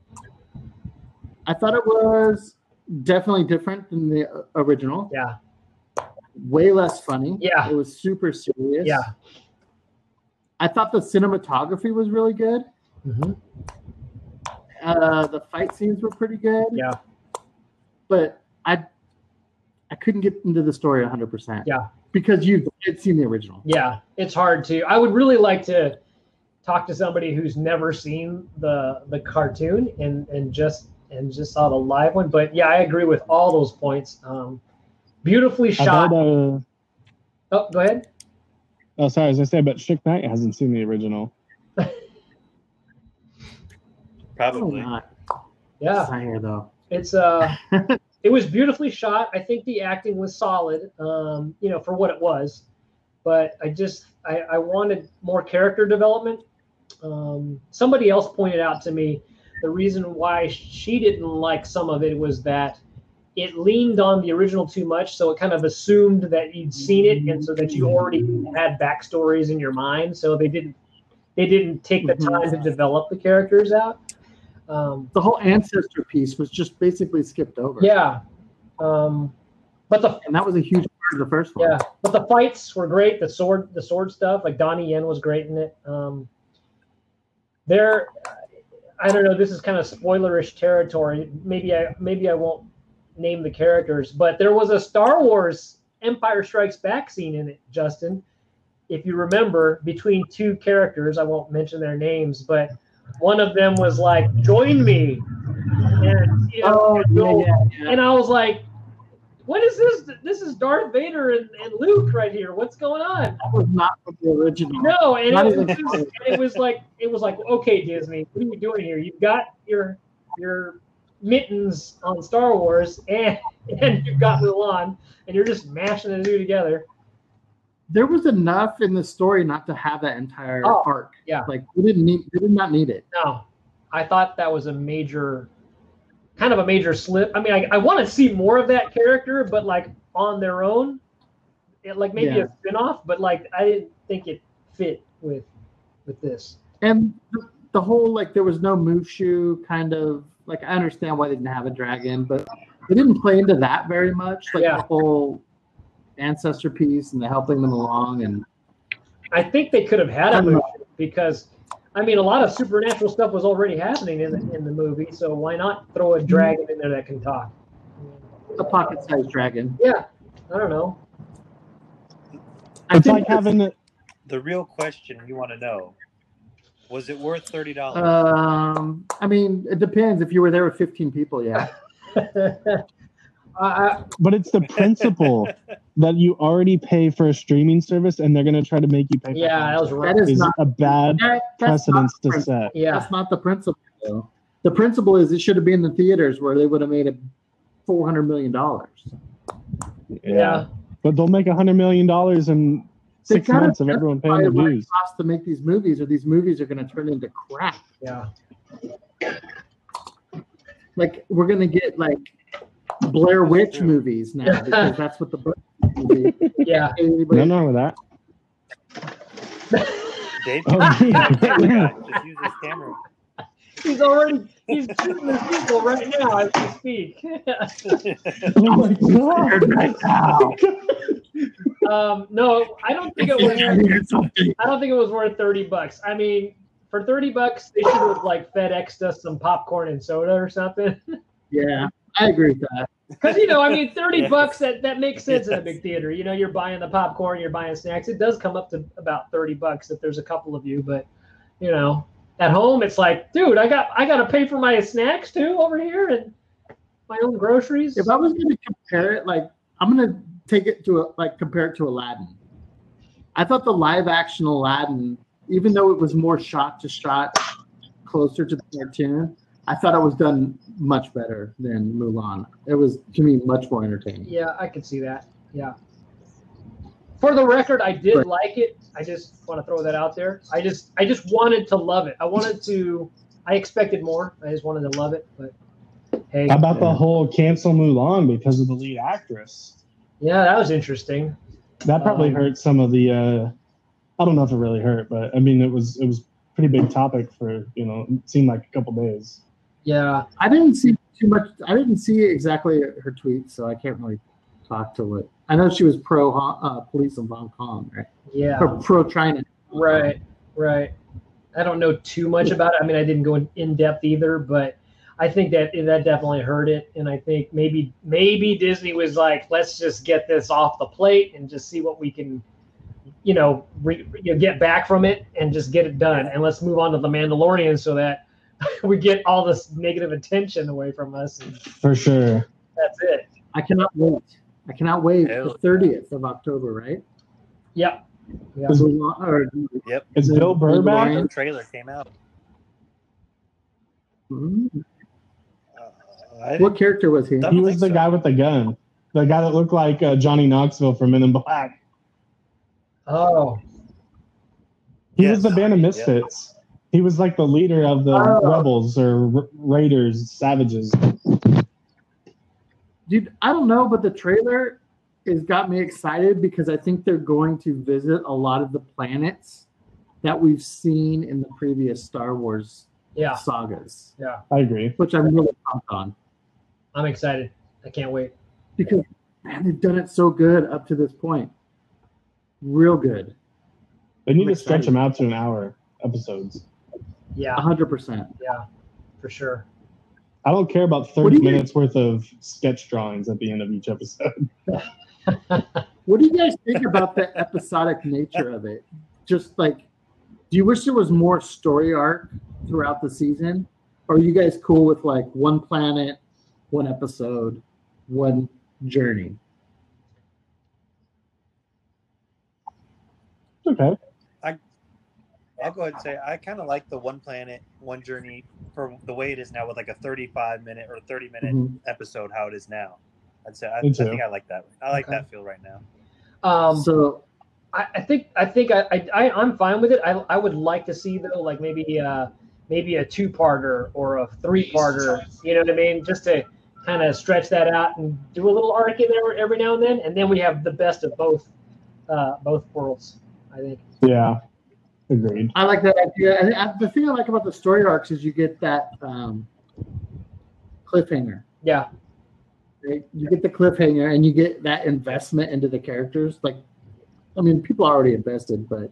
Speaker 5: I thought it was definitely different than the original.
Speaker 6: Yeah.
Speaker 5: Way less funny.
Speaker 6: Yeah.
Speaker 5: It was super serious.
Speaker 6: Yeah.
Speaker 5: I thought the cinematography was really good.
Speaker 6: Mm-hmm.
Speaker 5: The fight scenes were pretty good.
Speaker 6: Yeah.
Speaker 5: But I couldn't get into the story 100%.
Speaker 6: Yeah.
Speaker 5: Because you had seen the original.
Speaker 6: Yeah. It's hard to. I would really like to talk to somebody who's never seen the cartoon and just saw the live one. But yeah, I agree with all those points. Beautifully shot.
Speaker 7: Oh,
Speaker 6: go ahead.
Speaker 7: oh, sorry. As I said, but Suge Knight hasn't seen the original.
Speaker 4: Probably.
Speaker 5: Not.
Speaker 6: Yeah.
Speaker 5: It's not here though.
Speaker 6: It's it was beautifully shot. I think the acting was solid, you know, for what it was. But I wanted more character development. Somebody else pointed out to me the reason why she didn't like some of it was that it leaned on the original too much, so it kind of assumed that you'd seen it, and so that you already had backstories in your mind. So they didn't take the time to develop the characters out.
Speaker 5: The whole ancestor piece was just basically skipped over.
Speaker 6: Yeah, but
Speaker 5: And that was a huge part of the first one.
Speaker 6: yeah, but the fights were great. The sword stuff, like Donnie Yen was great in it. I don't know. This is kind of spoilerish territory. Maybe I won't name the characters, but there was a Star Wars Empire Strikes Back scene in it, Justin. If you remember, between two characters, I won't mention their names, but one of them was like, "Join me," and and I was like, "What is this? This is Darth Vader and Luke right here. What's going on?"
Speaker 5: That was not from the original.
Speaker 6: No, and it was like, okay, Disney, what are you doing here? You've got your mittens on Star Wars, and you've got Mulan, and you're just mashing the two together.
Speaker 5: There was enough in the story not to have that entire arc.
Speaker 6: Yeah,
Speaker 5: like they did not need it.
Speaker 6: No, I thought that was a major slip. I mean, I want to see more of that character, but like on their own, like maybe a spinoff. But like I didn't think it fit with this.
Speaker 5: And the whole like there was no Mushu kind of like I understand why they didn't have a dragon, but they didn't play into that very much. Like the whole ancestor piece and the helping them along, and
Speaker 6: I think they could have had a Mushu because I mean a lot of supernatural stuff was already happening in the movie, so why not throw a dragon in there that can talk?
Speaker 5: A pocket-sized dragon.
Speaker 6: Yeah, I don't know.
Speaker 7: It's like having
Speaker 4: the real question you want to know: was it worth $30?
Speaker 5: I mean, it depends. If you were there with 15 people, yeah.
Speaker 7: But it's the principle that you already pay for a streaming service, and they're going to try to make you pay.
Speaker 6: Yeah, that was right.
Speaker 5: That is not
Speaker 7: a bad precedence to set.
Speaker 6: Yeah,
Speaker 5: that's not the principle. Though. The principle is it should have been in the theaters where they would have made it $400 million.
Speaker 6: Yeah,
Speaker 7: but they'll make $100 million in 6 months of everyone paying their dues.
Speaker 5: It costs to make these movies, or these movies are going to turn into crap.
Speaker 6: Yeah,
Speaker 5: like we're going to get like Blair Witch movies now because that's what the book movie.
Speaker 6: Yeah,
Speaker 7: no with that.
Speaker 4: Dave, just use this camera.
Speaker 6: He's shooting his people right now as we speak.
Speaker 7: Oh my God.
Speaker 6: No, I don't think it was. I don't think it was worth $30. I mean, for $30, they should have like FedExed us some popcorn and soda or something.
Speaker 5: Yeah, I agree with that.
Speaker 6: Because I mean, $30 that makes sense in a big theater. You're buying the popcorn, you're buying snacks. It does come up to about $30 if there's a couple of you, but at home it's like, dude, I got to pay for my snacks too over here and my own groceries.
Speaker 5: If I was going to compare it, like I'm going to take it to compare it to Aladdin. I thought the live action Aladdin, even though it was more shot to shot, closer to the cartoon, I thought it was done much better than Mulan. It was, to me, much more entertaining.
Speaker 6: Yeah, I could see that. Yeah. For the record, I did like it. I just want to throw that out there. I just wanted to love it. I expected more. I just wanted to love it. But hey.
Speaker 7: How about the whole cancel Mulan because of the lead actress?
Speaker 6: Yeah, that was interesting.
Speaker 7: That probably hurt some of the. I don't know if it really hurt, but I mean, it was pretty big topic for it seemed like a couple days.
Speaker 6: Yeah,
Speaker 5: I didn't see too much. I didn't see exactly her tweets, so I can't really talk to it. I know she was pro police in Hong Kong, right?
Speaker 6: Yeah.
Speaker 5: Or pro China.
Speaker 6: Right. I don't know too much about it. I mean, I didn't go in depth either, but I think that definitely hurt it. And I think maybe Disney was like, let's just get this off the plate and just see what we can, get back from it and just get it done. And let's move on to The Mandalorian so that we get all this negative attention away from us. And
Speaker 7: for sure.
Speaker 6: That's it.
Speaker 5: I cannot wait. The 30th of October, right?
Speaker 6: Yep.
Speaker 4: Yep.
Speaker 7: Is Bill Burr back?
Speaker 4: The trailer came out.
Speaker 5: Mm-hmm. What character was he?
Speaker 7: He was the guy with the gun. The guy that looked like Johnny Knoxville from Men in Black.
Speaker 6: Oh.
Speaker 7: He was the band of Misfits. He was like the leader of the rebels or raiders, savages.
Speaker 5: Dude, I don't know, but the trailer has got me excited because I think they're going to visit a lot of the planets that we've seen in the previous Star Wars sagas.
Speaker 6: Yeah,
Speaker 7: I agree.
Speaker 5: Which I'm really pumped on.
Speaker 6: I'm excited. I can't wait.
Speaker 5: Because, man, they've done it so good up to this point. Real good.
Speaker 7: They need to stretch them out to an hour episodes.
Speaker 6: Yeah.
Speaker 5: 100%.
Speaker 6: Yeah. for sure.
Speaker 7: I don't care about 30 minutes worth of sketch drawings at the end of each episode.
Speaker 5: What do you guys think about the episodic nature of it? Just like, do you wish there was more story arc throughout the season? Or are you guys cool with like one planet, one episode, one journey?
Speaker 7: Okay.
Speaker 4: I'll go ahead and say I kind of like the one planet, one journey for the way it is now with like a 35-minute or 30-minute episode, how it is now. I'd say I think I like that. I like that feel right now.
Speaker 5: So
Speaker 6: I think I'm fine with it. I would like to see though, like maybe a 2-parter or a 3-parter. You know what I mean? Just to kind of stretch that out and do a little arc in there every now and then we have the best of both worlds. I think.
Speaker 7: Yeah. Agreed.
Speaker 5: I like that idea. The thing I like about the story arcs is you get that cliffhanger.
Speaker 6: Yeah.
Speaker 5: Right? You get the cliffhanger and you get that investment into the characters. Like, I mean, people are already invested, but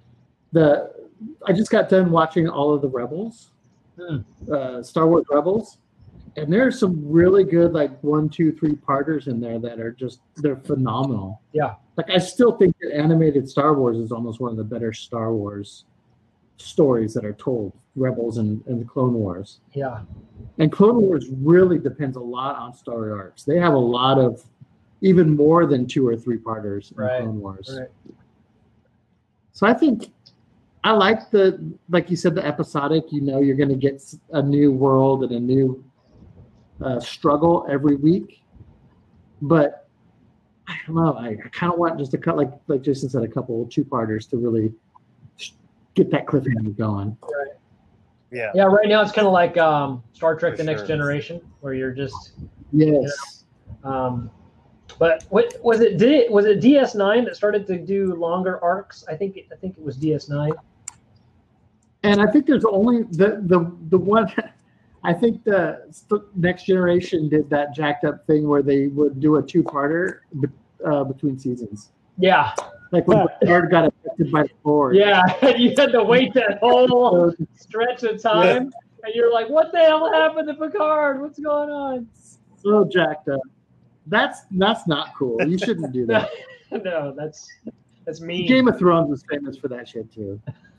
Speaker 5: I just got done watching all of the Rebels, Star Wars Rebels, and there's some really good like 1, 2, 3-parters in there that are they're phenomenal.
Speaker 6: Yeah.
Speaker 5: Like, I still think that animated Star Wars is almost one of the better Star Wars stories that are told, Rebels and the Clone Wars.
Speaker 6: Yeah.
Speaker 5: And Clone Wars really depends a lot on story arcs. They have a lot of, even more than 2 or 3-parters in Clone Wars.
Speaker 6: Right.
Speaker 5: So I think I like like you said, the episodic, you're going to get a new world and a new struggle every week. But I don't know. I kind of want just to cut, like Jason said, a couple of 2-parters to really get that cliffhanger going.
Speaker 6: Right.
Speaker 4: Yeah.
Speaker 6: Yeah. Right now it's kind of like Star Trek: The Next Generation, where you're just.
Speaker 5: Yes.
Speaker 6: But what was it? Was it DS9 that started to do longer arcs? I think it was DS9.
Speaker 5: And I think there's only the one. I think the Next Generation did that jacked up thing where they would do a 2-parter between seasons.
Speaker 6: Yeah.
Speaker 5: Like when Picard got affected by the Force.
Speaker 6: Yeah, and you had to wait that whole stretch of time, and you're like, "What the hell happened to Picard? What's going on?"
Speaker 5: So jacked up. That's not cool. You shouldn't do that.
Speaker 6: No, that's mean.
Speaker 5: Game of Thrones was famous for that shit too.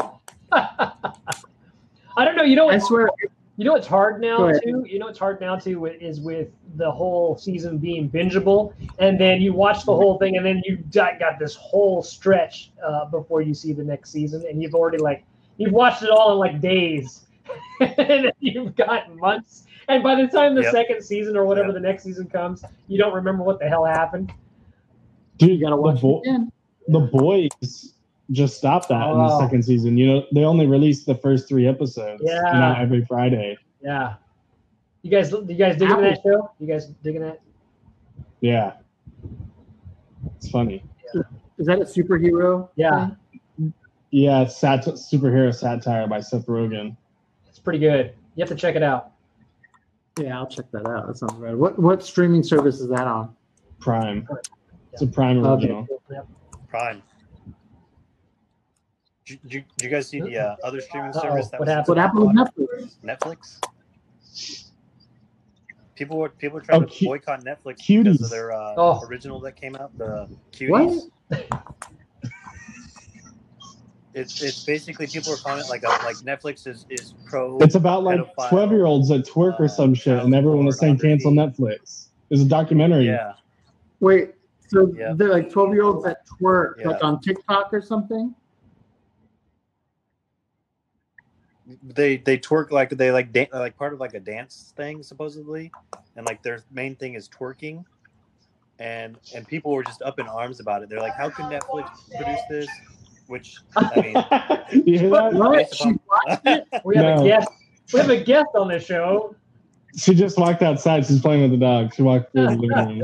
Speaker 6: I don't know. You know what?
Speaker 5: I swear.
Speaker 6: You know what's hard now too? You know what's hard now too is with the whole season being bingeable, and then you watch the whole thing, and then you got this whole stretch before you see the next season, and you've already you've watched it all in like days, and you've got months, and by the time the second season or whatever the next season comes, you don't remember what the hell happened.
Speaker 5: Dude, you gotta watch it again.
Speaker 7: The Boys just stopped that in the second season. They only released the first 3 episodes. Every Friday.
Speaker 6: Yeah. You guys digging that show? You guys digging that?
Speaker 7: Yeah. It's funny.
Speaker 5: Yeah. Is that a superhero?
Speaker 6: Yeah.
Speaker 5: thing?
Speaker 7: Yeah, superhero satire by Seth Rogen.
Speaker 6: It's pretty good. You have to check it out.
Speaker 5: Yeah, I'll check that out. That sounds right. What streaming service is that on?
Speaker 7: Prime. It's a Prime original.
Speaker 6: Okay.
Speaker 4: Prime. Did you guys see the other streaming service that
Speaker 6: what
Speaker 5: What happened with Netflix?
Speaker 4: Netflix? People were trying to boycott Netflix
Speaker 7: Cuties.
Speaker 4: because of their original that came out, the Cuties.
Speaker 5: What?
Speaker 4: It's basically people were calling it like Netflix is pro.
Speaker 7: It's about like 12-year-olds that twerk or some shit, and everyone was saying cancel Netflix. It's a documentary.
Speaker 4: Yeah.
Speaker 5: Wait, so they're like 12-year-olds that twerk like on TikTok or something?
Speaker 4: They twerk like they like part of like a dance thing supposedly, and like their main thing is twerking, and people were just up in arms about it. They're like, how can Netflix produce this? Which I mean,
Speaker 7: You hear that?
Speaker 6: We have a guest. We have a guest on the show.
Speaker 7: She just walked outside. She's playing with the dog. She walked through the living room.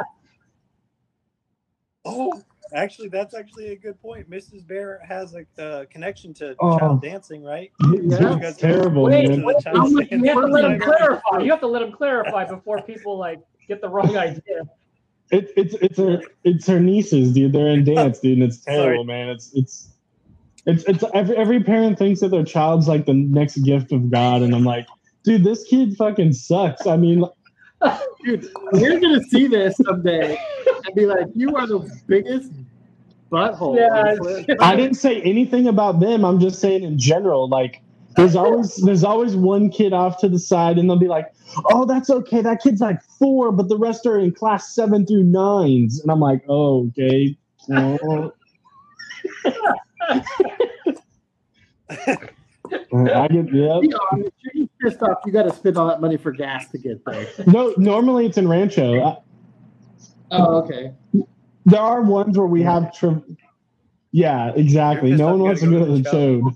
Speaker 4: oh, actually, that's actually a good point. Mrs. Bear has a connection to
Speaker 7: Oh.
Speaker 4: child dancing, right?
Speaker 5: Yeah.
Speaker 7: It's terrible,
Speaker 6: Wait,
Speaker 7: man.
Speaker 6: wait,
Speaker 4: Child
Speaker 6: you
Speaker 4: dancing.
Speaker 6: have to let him clarify. You have to let him clarify before people like get the wrong idea.
Speaker 7: It's her nieces, dude. They're in dance, dude, and it's terrible, man. It's every parent thinks that their child's like the next gift of God, and I'm like, Dude, this kid fucking sucks. I mean,
Speaker 5: Dude, you're gonna see this someday and be like, "You are the biggest butthole."
Speaker 6: Yeah.
Speaker 7: I didn't say anything about them. I'm just saying in general. Like, there's always one kid off to the side, and they'll be like, "Oh, that's okay. That kid's like 4, but the rest are in class 7 through 9s." And I'm like, "Oh, okay." I get
Speaker 5: If you're pissed off, you got to spend all that money for gas to get there.
Speaker 7: No, normally it's in Rancho.
Speaker 5: Oh, okay.
Speaker 7: There are ones where we have Yeah, exactly.
Speaker 4: You're
Speaker 7: No one wants to go to the
Speaker 4: Chode.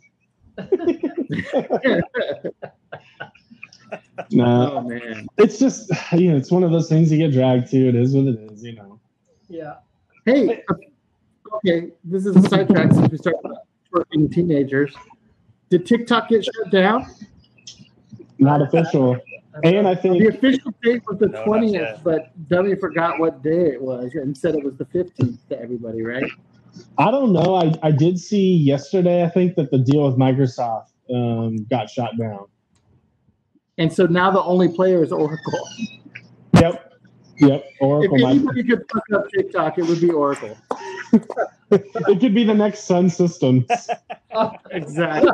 Speaker 7: Nah,
Speaker 5: Oh man.
Speaker 7: it's just it's one of those things you get dragged to. It is what it is,
Speaker 6: Yeah.
Speaker 5: Hey, okay, this is a sidetrack since we started twerking teenagers. Did TikTok get shut down?
Speaker 7: Not official. And I
Speaker 5: The
Speaker 7: think
Speaker 5: official date was the
Speaker 4: No, not
Speaker 5: 20th,
Speaker 4: yet.
Speaker 5: but Dummy forgot what day it was and said it was the 15th to everybody, right?
Speaker 7: I don't know. I did see yesterday. I think that the deal with Microsoft got shot down.
Speaker 5: And so now the only player is Oracle.
Speaker 7: Yep. Oracle.
Speaker 5: If anybody could fuck up TikTok, it would be Oracle.
Speaker 7: It could be the next Sun Systems.
Speaker 5: Exactly.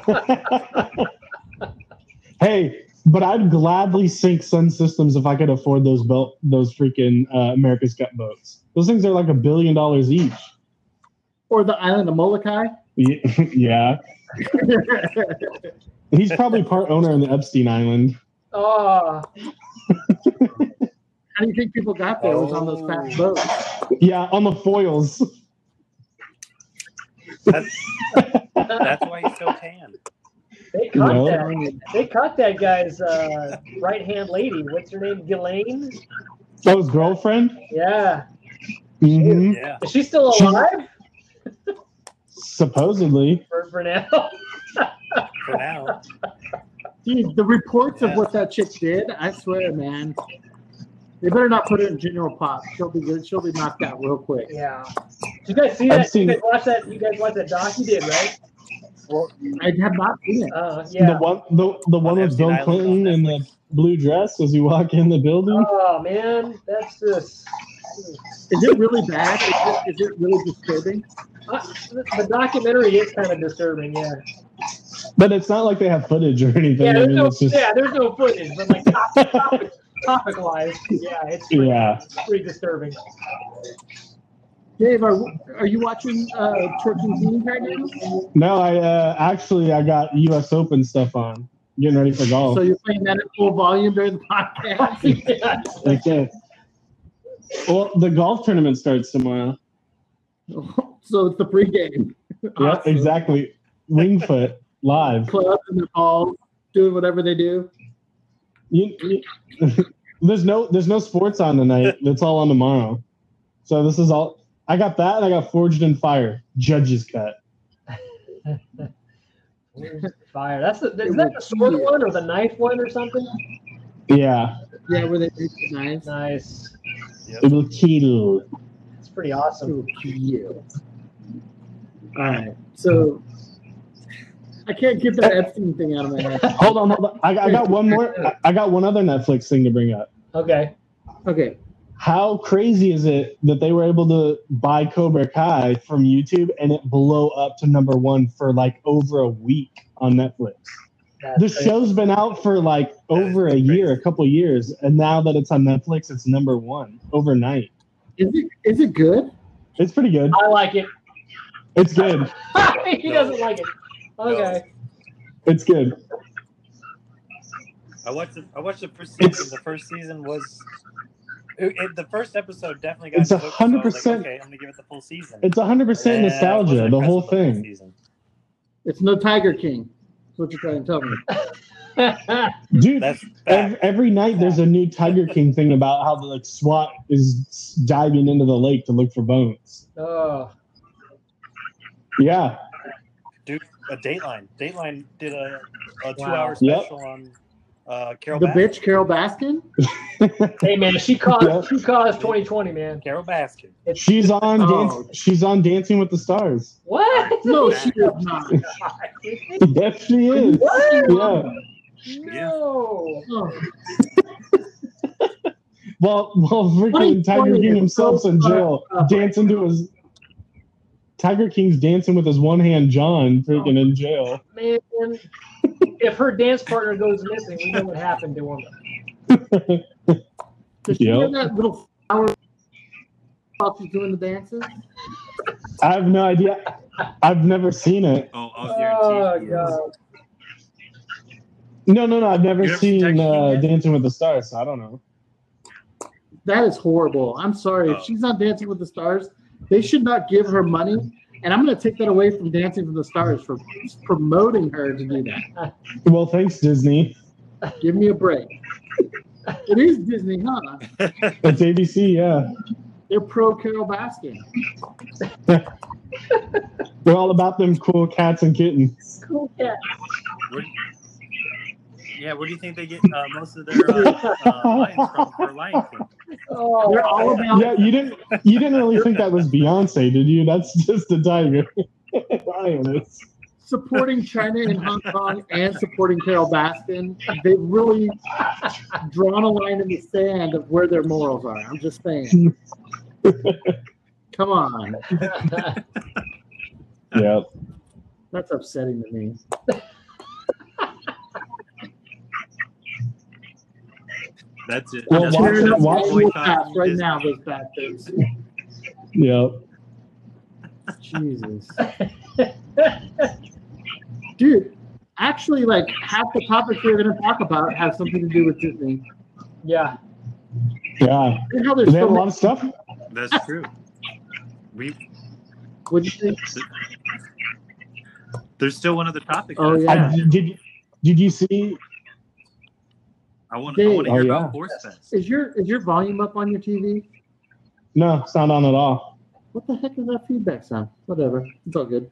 Speaker 7: Hey, but I'd gladly sink Sun Systems if I could afford those freaking America's Cup boats. Those things are like $1 billion each.
Speaker 5: Or the island of Molokai.
Speaker 7: Yeah. He's probably part owner in the Epstein Island.
Speaker 6: Oh,
Speaker 5: How do you think people got there? It was on those fat boats.
Speaker 7: Yeah, on the foils.
Speaker 4: That's why he's so tan.
Speaker 6: they caught
Speaker 7: No.
Speaker 6: that. They caught that guy's right hand lady. What's her name? Ghislaine.
Speaker 7: That was girlfriend?
Speaker 6: Yeah.
Speaker 7: Mm-hmm.
Speaker 4: Yeah.
Speaker 6: Is she still alive?
Speaker 7: Supposedly.
Speaker 6: For now.
Speaker 4: For now.
Speaker 5: Dude, the reports of what that chick did, I swear, man. They better not put her in General Pop. She'll be good. She'll be knocked out real quick.
Speaker 6: Yeah. Did you guys see
Speaker 7: I've
Speaker 6: that?
Speaker 7: seen
Speaker 6: You guys watch that doc? You did, right?
Speaker 5: I have not seen it.
Speaker 6: Yeah.
Speaker 7: The one
Speaker 4: On
Speaker 7: with
Speaker 4: Epstein
Speaker 7: Bill
Speaker 4: Island
Speaker 7: Clinton
Speaker 4: on
Speaker 7: in the blue dress as you walk in the building.
Speaker 6: Oh man, that's just.
Speaker 5: Is it really bad? Is it really disturbing?
Speaker 6: The documentary is kind of disturbing. Yeah.
Speaker 7: But it's not like they have footage or anything.
Speaker 6: Yeah.
Speaker 7: I
Speaker 6: There's
Speaker 7: mean,
Speaker 6: no.
Speaker 7: it's just,
Speaker 6: Yeah. There's no footage, but like topic wise, yeah, it's pretty disturbing.
Speaker 5: Dave, are you watching Twerking Teens right now?
Speaker 7: No, I got U.S. Open stuff on. Getting ready for golf.
Speaker 5: So you're playing that at full volume during the podcast?
Speaker 6: Yeah.
Speaker 7: Okay. Well, the golf tournament starts tomorrow.
Speaker 5: So it's the pregame.
Speaker 7: Yeah,
Speaker 5: Awesome.
Speaker 7: exactly. Wingfoot live.
Speaker 5: Clubs and the balls doing whatever they do.
Speaker 7: There's no sports on tonight. It's all on tomorrow. So this is all. I got that, and I got Forged in Fire. Judge's cut.
Speaker 6: Fire. Is that the sword one or the knife one or something?
Speaker 7: Yeah.
Speaker 5: Yeah, where they make the knives.
Speaker 6: Nice.
Speaker 7: It will kill.
Speaker 6: It's pretty awesome.
Speaker 5: All right. So I can't get that Epstein thing out of my head.
Speaker 7: Hold on. I got one more. I got one other Netflix thing to bring up.
Speaker 6: Okay.
Speaker 5: Okay.
Speaker 7: How crazy is it that they were able to buy Cobra Kai from YouTube and it blow up to #1 for like over a week on Netflix? The show's been out for like over a year, a couple years, and now that it's on Netflix, it's #1 overnight.
Speaker 5: Is it good?
Speaker 7: It's pretty good.
Speaker 6: I like it.
Speaker 7: It's good.
Speaker 6: He doesn't like it. Okay.
Speaker 7: It's good.
Speaker 4: I watched the first season. The first season was the first episode definitely got.
Speaker 7: It's 100%.
Speaker 4: Okay, I'm gonna give it the full season.
Speaker 7: It's 100% nostalgia. The whole thing.
Speaker 5: It's no Tiger King. That's what you're trying to tell me.
Speaker 7: Dude,
Speaker 4: That's
Speaker 7: every night there's a new Tiger King thing about how the SWAT is diving into the lake to look for bones.
Speaker 6: Oh.
Speaker 7: Yeah.
Speaker 4: Dude, a Dateline. Dateline did a 2-hour special on Carol.
Speaker 5: The
Speaker 4: Baskin.
Speaker 5: bitch Carol Baskin.
Speaker 6: Hey man, she caused 2020, man.
Speaker 4: Carol Baskin.
Speaker 7: She's on
Speaker 5: Oh.
Speaker 7: She's on Dancing with the Stars.
Speaker 6: What?
Speaker 5: No, she is not.
Speaker 7: Yes, she is.
Speaker 6: What?
Speaker 7: Yeah.
Speaker 6: No.
Speaker 5: Oh,
Speaker 7: Well, freaking Tiger King himself's in jail, dancing to his. Tiger King's dancing with his one hand, John, freaking in jail.
Speaker 6: Man, if her dance partner goes missing, we know what happened to him.
Speaker 5: does she
Speaker 7: Yep.
Speaker 5: have that little flower while she's doing the dances?
Speaker 7: I have no idea. I've never seen it.
Speaker 4: Oh, I'll
Speaker 6: Oh,
Speaker 4: guarantee.
Speaker 6: God.
Speaker 7: No. I've never
Speaker 4: You never seen
Speaker 7: seen
Speaker 4: Tiger King yet?
Speaker 7: Dancing with the Stars, so I don't know.
Speaker 5: That is horrible. I'm sorry. If
Speaker 4: Oh.
Speaker 5: she's on Dancing with the Stars, they should not give her money. And I'm going to take that away from Dancing with the Stars for promoting her to do that.
Speaker 7: Well, thanks, Disney.
Speaker 5: Give me a break. It is Disney, huh?
Speaker 7: It's ABC, yeah.
Speaker 5: They're pro Carol Baskin.
Speaker 7: We're all about them cool cats and kittens.
Speaker 6: Cool cat.
Speaker 4: Where do you think they get most of their lines from for Lion King?
Speaker 6: Oh,
Speaker 5: They're all about
Speaker 7: Yeah, you didn't really think that was Beyonce, did you? That's just the tiger. Lioness.
Speaker 5: supporting China and Hong Kong and supporting Carol Baskin. They've really drawn a line in the sand of where their morals are. I'm just saying. Come on.
Speaker 7: Yeah.
Speaker 5: That's upsetting to me.
Speaker 4: That's it.
Speaker 7: Well,
Speaker 4: That's
Speaker 7: watch
Speaker 5: Tearing
Speaker 7: it-
Speaker 5: up
Speaker 7: watch
Speaker 5: all
Speaker 7: it.
Speaker 5: the past right now, those bad things.
Speaker 7: Yeah.
Speaker 5: Jesus. Dude, actually, like, half the topics we're going to talk about have something to do with Disney.
Speaker 6: yeah.
Speaker 7: Yeah.
Speaker 5: And how there's
Speaker 7: They have
Speaker 5: so
Speaker 7: a lot of stuff.
Speaker 4: That's true.
Speaker 5: What do you think?
Speaker 4: There's still one other topic.
Speaker 5: Oh, yeah.
Speaker 7: Did you see?
Speaker 4: I want to
Speaker 5: Dave.
Speaker 4: hear
Speaker 7: Oh,
Speaker 4: about
Speaker 7: yeah.
Speaker 4: Force Fest.
Speaker 5: Is your volume up on your TV?
Speaker 7: No, it's not on at all.
Speaker 5: What the heck is that feedback sound? Whatever. It's all good.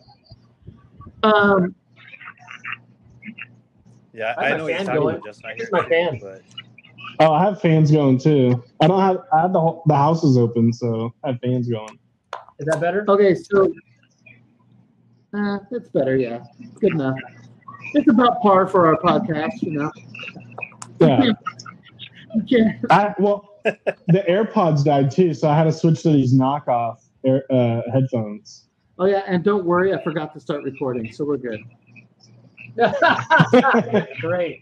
Speaker 8: Yeah,
Speaker 6: I have
Speaker 8: I
Speaker 6: my
Speaker 8: know what you're
Speaker 6: fan
Speaker 8: talking
Speaker 6: going.
Speaker 8: about, Justin. I
Speaker 6: Here's
Speaker 8: hear
Speaker 6: my fan.
Speaker 8: But
Speaker 7: Oh, I have fans going too. I have the house is open, so I have fans going.
Speaker 6: Is that better?
Speaker 5: Okay, so it's better, yeah. Good enough. It's about par for our podcast, you know.
Speaker 7: Yeah.
Speaker 5: You can't.
Speaker 7: Well, the AirPods died too, so I had to switch to these knockoff headphones.
Speaker 5: Oh yeah, and don't worry, I forgot to start recording, so we're good.
Speaker 6: Great.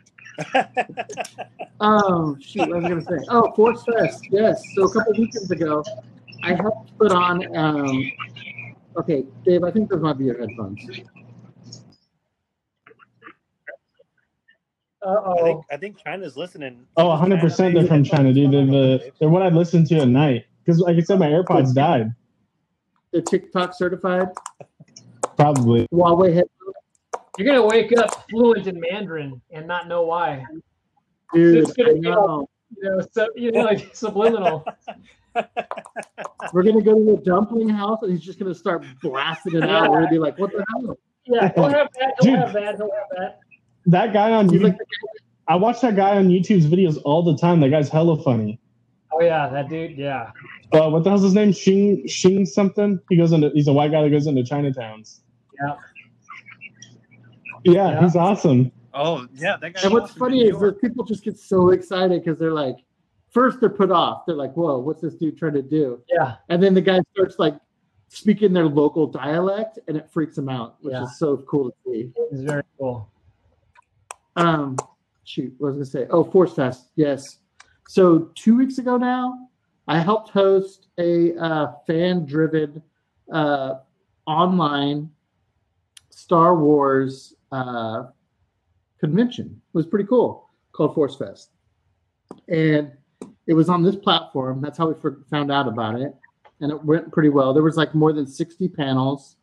Speaker 5: Shoot, what was I gonna say? Oh, Force Fest, yes. So a couple weekends ago, I helped put on. Okay, Dave, I think those might be your headphones.
Speaker 6: Uh-oh.
Speaker 8: I think China's listening.
Speaker 7: Oh, 100% they're from China, dude. They're what I listen to at night. Because, like I said, my AirPods died.
Speaker 5: The TikTok certified
Speaker 7: Probably.
Speaker 5: Huawei headphones.
Speaker 6: You're going to wake up fluent in Mandarin and not know why.
Speaker 5: Dude,
Speaker 6: It's gonna
Speaker 5: I
Speaker 6: be
Speaker 5: know.
Speaker 6: Like subliminal.
Speaker 5: We're gonna go to the dumpling house, and he's just gonna start blasting it out. We're gonna be like, "What the hell?"
Speaker 6: Yeah, he'll have that. He'll
Speaker 7: Dude.
Speaker 6: have that. He'll have that.
Speaker 7: That guy on
Speaker 5: He's
Speaker 7: YouTube,
Speaker 5: like,
Speaker 7: I watch that guy on YouTube's videos all the time. That guy's hella funny.
Speaker 6: Oh yeah, that dude. Yeah.
Speaker 7: What the hell's his name? Xing something? He's a white guy that goes into Chinatowns.
Speaker 6: Yeah.
Speaker 7: Yeah, he's awesome.
Speaker 4: Oh, yeah. That guy.
Speaker 5: and what's
Speaker 4: from
Speaker 5: funny
Speaker 4: New
Speaker 5: is
Speaker 4: York.
Speaker 5: that people just get so excited because they're like, first they're put off. They're like, "Whoa, what's this dude trying to do?"
Speaker 6: Yeah.
Speaker 5: And then the guy starts like speaking their local dialect, and it freaks them out, which
Speaker 6: Yeah.
Speaker 5: is so cool to see.
Speaker 6: It's very cool.
Speaker 5: Shoot, what was I gonna say? Oh, Force Fest, yes. So 2 weeks ago now, I helped host a fan-driven online Star Wars convention. It was pretty cool, called Force Fest, and it was on this platform. That's how we found out about it, and it went pretty well. There was like more than 60 panels.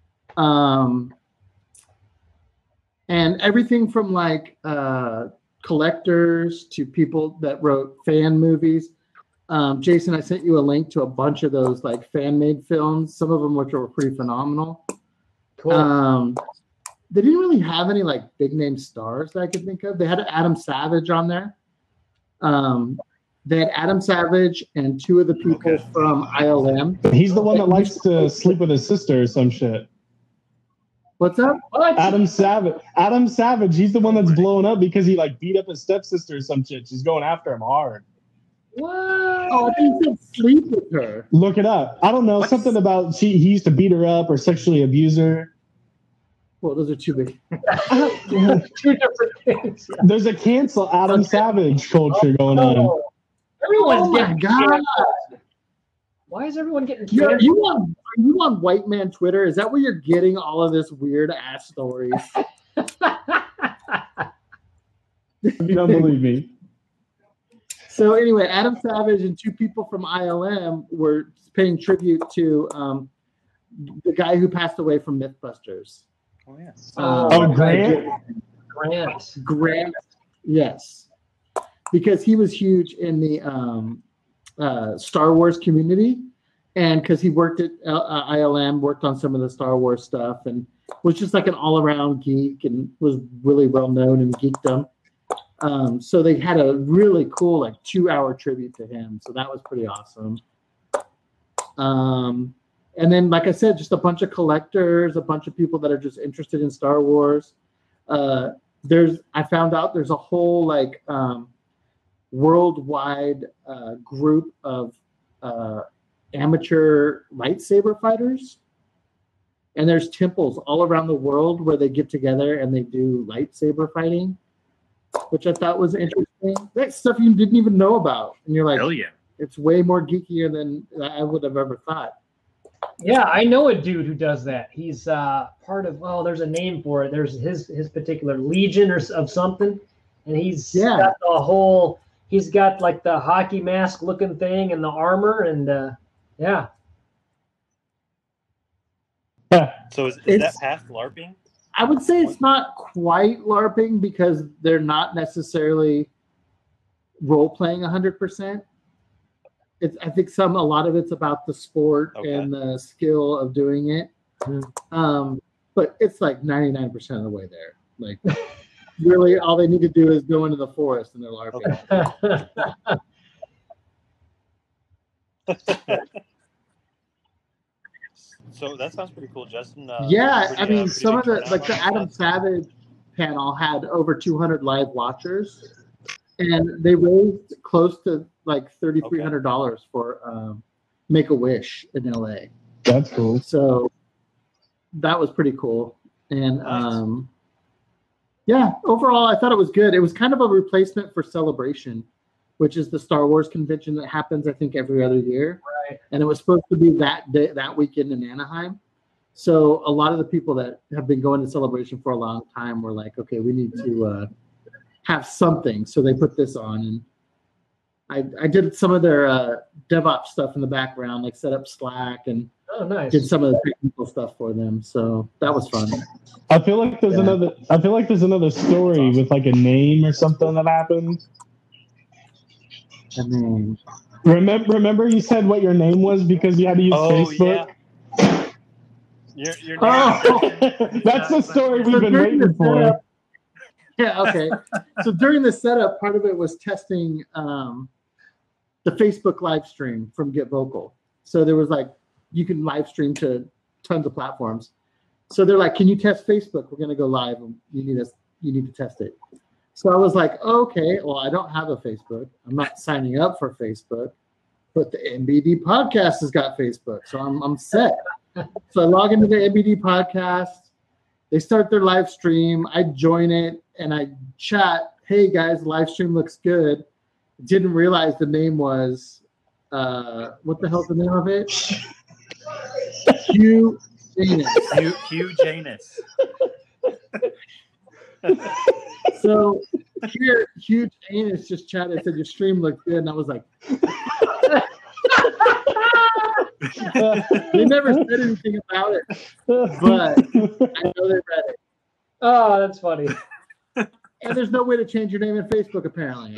Speaker 5: And everything from like collectors to people that wrote fan movies. Jason, I sent you a link to a bunch of those like fan-made films, some of them which were pretty phenomenal.
Speaker 6: Cool.
Speaker 5: They didn't really have any like big name stars that I could think of. They had Adam Savage on there. They had Adam Savage and two of the people from ILM.
Speaker 7: He's the one that likes to sleep with his sister or some shit.
Speaker 5: What's up?
Speaker 6: What?
Speaker 7: Adam Savage. He's the one that's blowing up because he like beat up his stepsister or some shit. She's going after him hard.
Speaker 6: What?
Speaker 5: Oh, I think he said sleep with her.
Speaker 7: Look it up. I don't know. Something about he used to beat her up or sexually abuse her.
Speaker 5: Well, those are too big.
Speaker 6: Two different things. Yeah.
Speaker 7: There's a cancel Adam Savage culture going on.
Speaker 6: Oh, everyone's
Speaker 5: Oh my
Speaker 6: getting
Speaker 5: God.
Speaker 6: canceled. Why is everyone getting
Speaker 5: Are
Speaker 6: canceled?
Speaker 5: you on white man Twitter? Is that where you're getting all of this weird ass stories?
Speaker 7: If you don't believe me.
Speaker 5: So anyway, Adam Savage and two people from ILM were paying tribute to the guy who passed away from MythBusters.
Speaker 8: Oh yeah.
Speaker 7: Grant?
Speaker 5: Grant, yes, because he was huge in the Star Wars community, and because he worked at ILM, worked on some of the Star Wars stuff, and was just like an all-around geek, and was really well known in geekdom. So they had a really cool, like 2-hour tribute to him. So that was pretty awesome. And then, like I said, just a bunch of collectors, a bunch of people that are just interested in Star Wars. I found out there's a whole like worldwide group of amateur lightsaber fighters. And there's temples all around the world where they get together and they do lightsaber fighting, which I thought was interesting. That's stuff you didn't even know about. And you're like,
Speaker 8: Hell yeah.
Speaker 5: it's way more geekier than I would have ever thought.
Speaker 6: Yeah, I know a dude who does that. He's part of, there's a name for it. There's his particular legion of something. And he's got the whole, he's got like the hockey mask looking thing and the armor. And yeah.
Speaker 8: So is that past LARPing?
Speaker 5: I would say it's not quite LARPing because they're not necessarily role-playing 100%. I think a lot of it's about the sport and the skill of doing it. But it's like 99% of the way there. Like, really, all they need to do is go into the forest and they're LARPing.
Speaker 8: So that sounds pretty cool, Justin.
Speaker 5: I mean, some of the Adam Savage panel had over 200 live watchers, and they raised close to like $3,300 for Make-A-Wish in LA.
Speaker 7: That's cool.
Speaker 5: So that was pretty cool. And overall, I thought it was good. It was kind of a replacement for Celebration, which is the Star Wars convention that happens, I think, every other year.
Speaker 6: Right.
Speaker 5: And it was supposed to be that day, that weekend in Anaheim. So a lot of the people that have been going to Celebration for a long time were like, okay, we need to have something. So they put this on. And I did some of their DevOps stuff in the background, like set up Slack and did some of the technical stuff for them. So that was fun.
Speaker 7: I feel like there's another story with like a name or something that happened.
Speaker 5: A name.
Speaker 7: Remember you said what your name was because you had to use Facebook?
Speaker 8: Yeah. Your
Speaker 7: name. That's the story we've been waiting for.
Speaker 5: Yeah, okay. So during the setup, part of it was testing the Facebook live stream from Get Vocal. So there was like, you can live stream to tons of platforms. So they're like, can you test Facebook? We're going to go live and you need to test it. So I was like, okay, well, I don't have a Facebook. I'm not signing up for Facebook, but the NBD podcast has got Facebook. So I'm set. So I log into the NBD podcast. They start their live stream. I join it and I chat. Hey guys, live stream looks good. Didn't realize the name was, what the hell's the name of it? Hugh Janus.
Speaker 8: Hugh Janus.
Speaker 5: So here, Hugh Janus just chatted, said your stream looked good, and I was like, they never said anything about it, but I know they read it.
Speaker 6: Oh, that's funny.
Speaker 5: And there's no way to change your name in Facebook, apparently.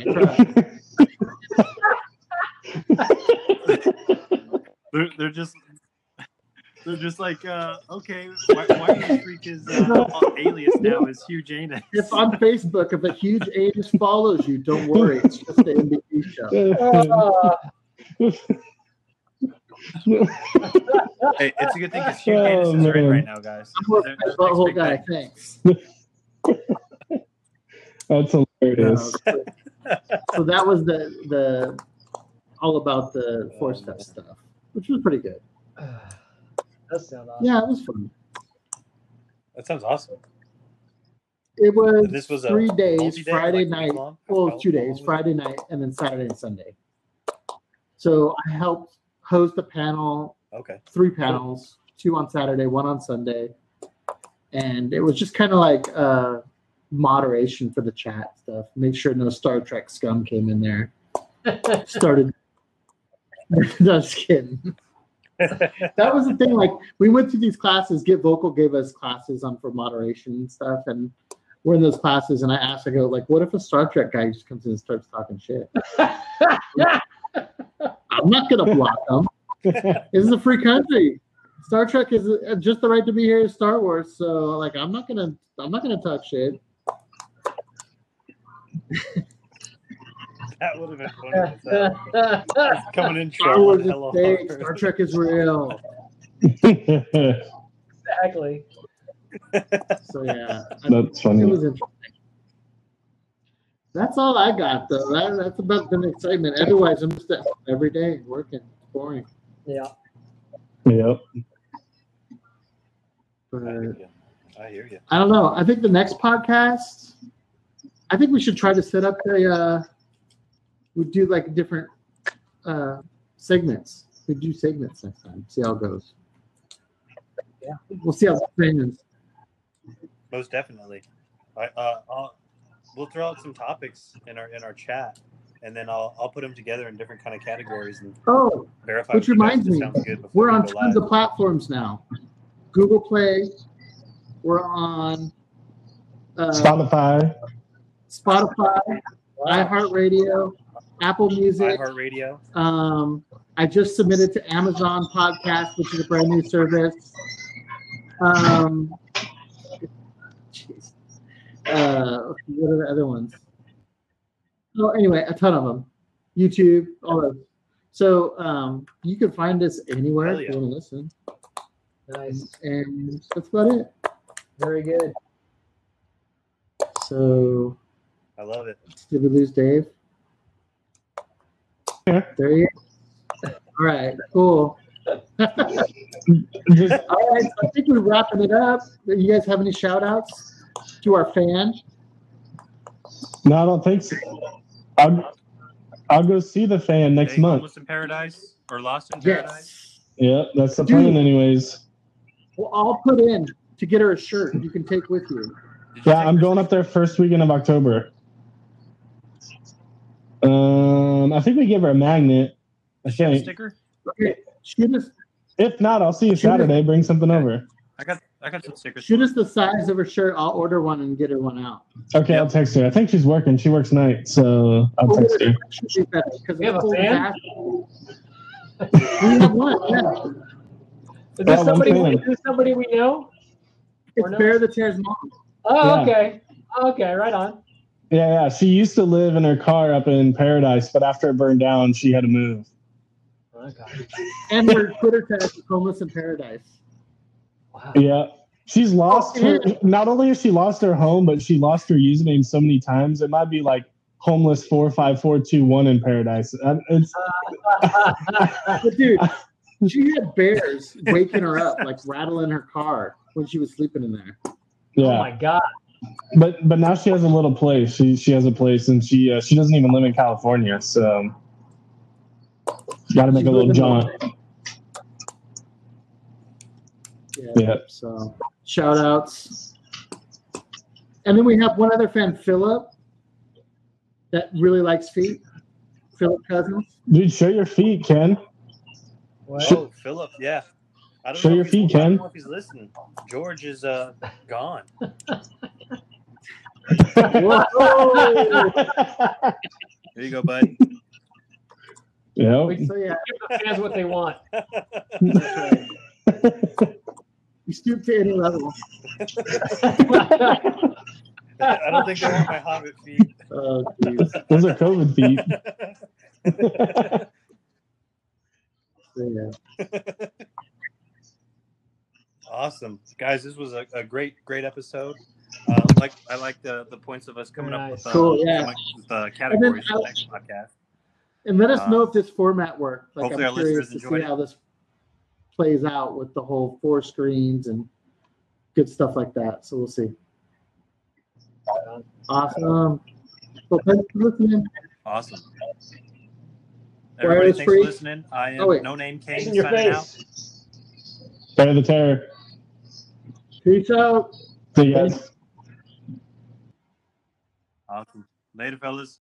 Speaker 8: They're just like, okay, why you freak his alias now is Hugh Janus?
Speaker 5: If on Facebook, if a Hugh Janus follows you, don't worry, it's just the NBC show.
Speaker 4: Hey, it's a good thing because Hugh Davis is red
Speaker 7: man.
Speaker 4: right now, guys.
Speaker 5: I'm more
Speaker 4: They're-
Speaker 5: of a butthole guy.
Speaker 4: expect
Speaker 5: Thanks.
Speaker 7: That's hilarious.
Speaker 5: So that was the all about the Force Fest stuff, which was pretty good.
Speaker 6: That sounds awesome.
Speaker 5: Yeah, it was fun.
Speaker 4: That sounds awesome.
Speaker 5: It was
Speaker 4: And this was a
Speaker 5: 3 days,
Speaker 4: multi-day,
Speaker 5: Friday
Speaker 4: like,
Speaker 5: night.
Speaker 4: week-long?
Speaker 5: Well,
Speaker 4: How
Speaker 5: 2
Speaker 4: long
Speaker 5: days,
Speaker 4: was it?
Speaker 5: Friday night, and then Saturday and Sunday. So I helped host a panel,
Speaker 4: Okay.
Speaker 5: 3 panels, 2 on Saturday, 1 on Sunday. And it was just kind of like moderation for the chat stuff. Make sure no Star Trek scum came in there. Started. Just kidding. That was the thing. Like, we went through these classes. Get Vocal gave us classes on for moderation and stuff. And we're in those classes. And I asked, I go, like, what if a Star Trek guy just comes in and starts talking shit? I'm not going to block them. This is a free country. Star Trek is just the right to be here in Star Wars. So, like, I'm not gonna talk shit.
Speaker 4: That would have been funny. Coming in
Speaker 5: Star
Speaker 4: strong.
Speaker 5: Wars is
Speaker 4: Hello.
Speaker 5: fake. Star Trek is real.
Speaker 6: Exactly.
Speaker 5: So yeah,
Speaker 7: That's funny.
Speaker 5: it was interesting. That's all I got though. That's about the excitement. Otherwise, I'm just at home every day working. It's boring.
Speaker 6: Yeah.
Speaker 7: Yep.
Speaker 5: But
Speaker 4: I hear you.
Speaker 5: I don't know. I think the next podcast, I think we should try to set up we do like different segments. We do segments next time. See how it goes.
Speaker 6: Yeah.
Speaker 5: We'll see how it trains.
Speaker 4: Most definitely. We'll throw out some topics in our chat, and then I'll put them together in different kind of categories and
Speaker 5: Oh,
Speaker 4: verify.
Speaker 5: which
Speaker 4: with you guys
Speaker 5: reminds
Speaker 4: if it
Speaker 5: me,
Speaker 4: sounds good before
Speaker 5: we're
Speaker 4: we
Speaker 5: on
Speaker 4: go
Speaker 5: tons
Speaker 4: live.
Speaker 5: of platforms now. Google Play. We're on
Speaker 7: Spotify.
Speaker 5: iHeartRadio, Apple Music.
Speaker 4: iHeartRadio.
Speaker 5: I just submitted to Amazon Podcast, which is a brand new service. Jeez. What are the other ones? Oh, anyway, a ton of them. YouTube, all those. So you can find us anywhere
Speaker 4: Hell
Speaker 5: if
Speaker 4: yeah.
Speaker 5: you want to listen.
Speaker 6: Nice.
Speaker 5: And that's about it.
Speaker 6: Very good.
Speaker 5: So
Speaker 4: I love it.
Speaker 5: did we lose Dave?
Speaker 7: Yeah.
Speaker 5: There he is. All right, cool.
Speaker 7: Just,
Speaker 5: All right, so I think we're wrapping it up. You guys have any shout outs to our fan?
Speaker 7: no, I don't think so. I'll go see the fan next
Speaker 4: Hey,
Speaker 7: month.
Speaker 4: Homeless in Paradise or Lost in Paradise?
Speaker 5: Yes.
Speaker 7: Yeah, that's the
Speaker 5: Dude.
Speaker 7: plan, anyways.
Speaker 5: Well, I'll put in to get her a shirt you can take with you.
Speaker 4: Did you
Speaker 7: Yeah,
Speaker 4: take
Speaker 7: I'm
Speaker 4: your
Speaker 7: going up there first weekend of October. I think we gave her a magnet. I
Speaker 4: Did she have a
Speaker 7: think.
Speaker 4: sticker?
Speaker 5: Okay, shoot us
Speaker 7: If not, I'll see you Saturday. Bring something over.
Speaker 4: I got some stickers.
Speaker 5: shoot us the size of her shirt. I'll order one and get her one out.
Speaker 7: Okay,
Speaker 4: Yep.
Speaker 7: I'll text her. I think she's working. She works night, so I'll text her.
Speaker 5: Because
Speaker 6: We have a fan?
Speaker 5: We have one, yeah.
Speaker 6: Is this
Speaker 7: one
Speaker 6: somebody?
Speaker 7: fan.
Speaker 6: Is this somebody we know?
Speaker 5: It's
Speaker 6: Or no?
Speaker 5: Bear the Tear's mom.
Speaker 6: Oh,
Speaker 7: Yeah.
Speaker 6: okay. Okay, right on.
Speaker 7: Yeah. She used to live in her car up in Paradise, but after it burned down, she had to move.
Speaker 6: Okay.
Speaker 5: And her Twitter tag is Homeless in Paradise.
Speaker 6: Wow.
Speaker 7: Yeah. She's lost
Speaker 5: Oh,
Speaker 7: her.
Speaker 5: yeah.
Speaker 7: Not only has she lost her home, but she lost her username so many times. It might be like homeless 45421 in Paradise. It's
Speaker 5: But dude, she had bears waking her up, like rattling her car when she was sleeping in there.
Speaker 6: Oh
Speaker 7: yeah.
Speaker 6: my God.
Speaker 7: But now she has a little place. She has a place, and she doesn't even live in California, so got to make
Speaker 5: She's
Speaker 7: a little
Speaker 5: living
Speaker 7: jaunt. Yeah.
Speaker 5: So shout outs. And then we have one other fan, Philip, that really likes feet. Philip Cousins.
Speaker 7: Dude, show your feet, Ken.
Speaker 6: What?
Speaker 4: Oh, Philip, yeah. I don't
Speaker 7: Show
Speaker 4: know
Speaker 7: your
Speaker 4: if he's-
Speaker 7: feet,
Speaker 4: I don't
Speaker 7: Ken.
Speaker 4: know if he's listening. George is gone.
Speaker 5: Whoa!
Speaker 4: There you go, bud.
Speaker 7: Yeah.
Speaker 5: So yeah,
Speaker 6: Give the fans what they want.
Speaker 5: you stoop to any level.
Speaker 4: I don't think they want my Hobbit feet.
Speaker 5: Oh, geez.
Speaker 7: Those are COVID feet.
Speaker 5: Yeah.
Speaker 4: Awesome, guys. This was a great episode. I like the points of us coming up with
Speaker 5: Cool, yeah.
Speaker 4: with categories for the next podcast.
Speaker 5: And let us know if this format worked. Like,
Speaker 4: hopefully
Speaker 5: I'm
Speaker 4: our
Speaker 5: curious
Speaker 4: listeners
Speaker 5: to see
Speaker 4: enjoyed it.
Speaker 5: how this plays out with the whole 4 screens and good stuff like that. So we'll see. Awesome. Well, thanks for listening.
Speaker 4: Awesome. Everybody,
Speaker 5: Wireless
Speaker 4: thanks
Speaker 5: free.
Speaker 4: for listening. I am No Name King
Speaker 6: In your
Speaker 4: signing out.
Speaker 6: face.
Speaker 7: Bear the terror.
Speaker 5: Peace out.
Speaker 7: See you guys.
Speaker 4: Awesome. Later, fellas.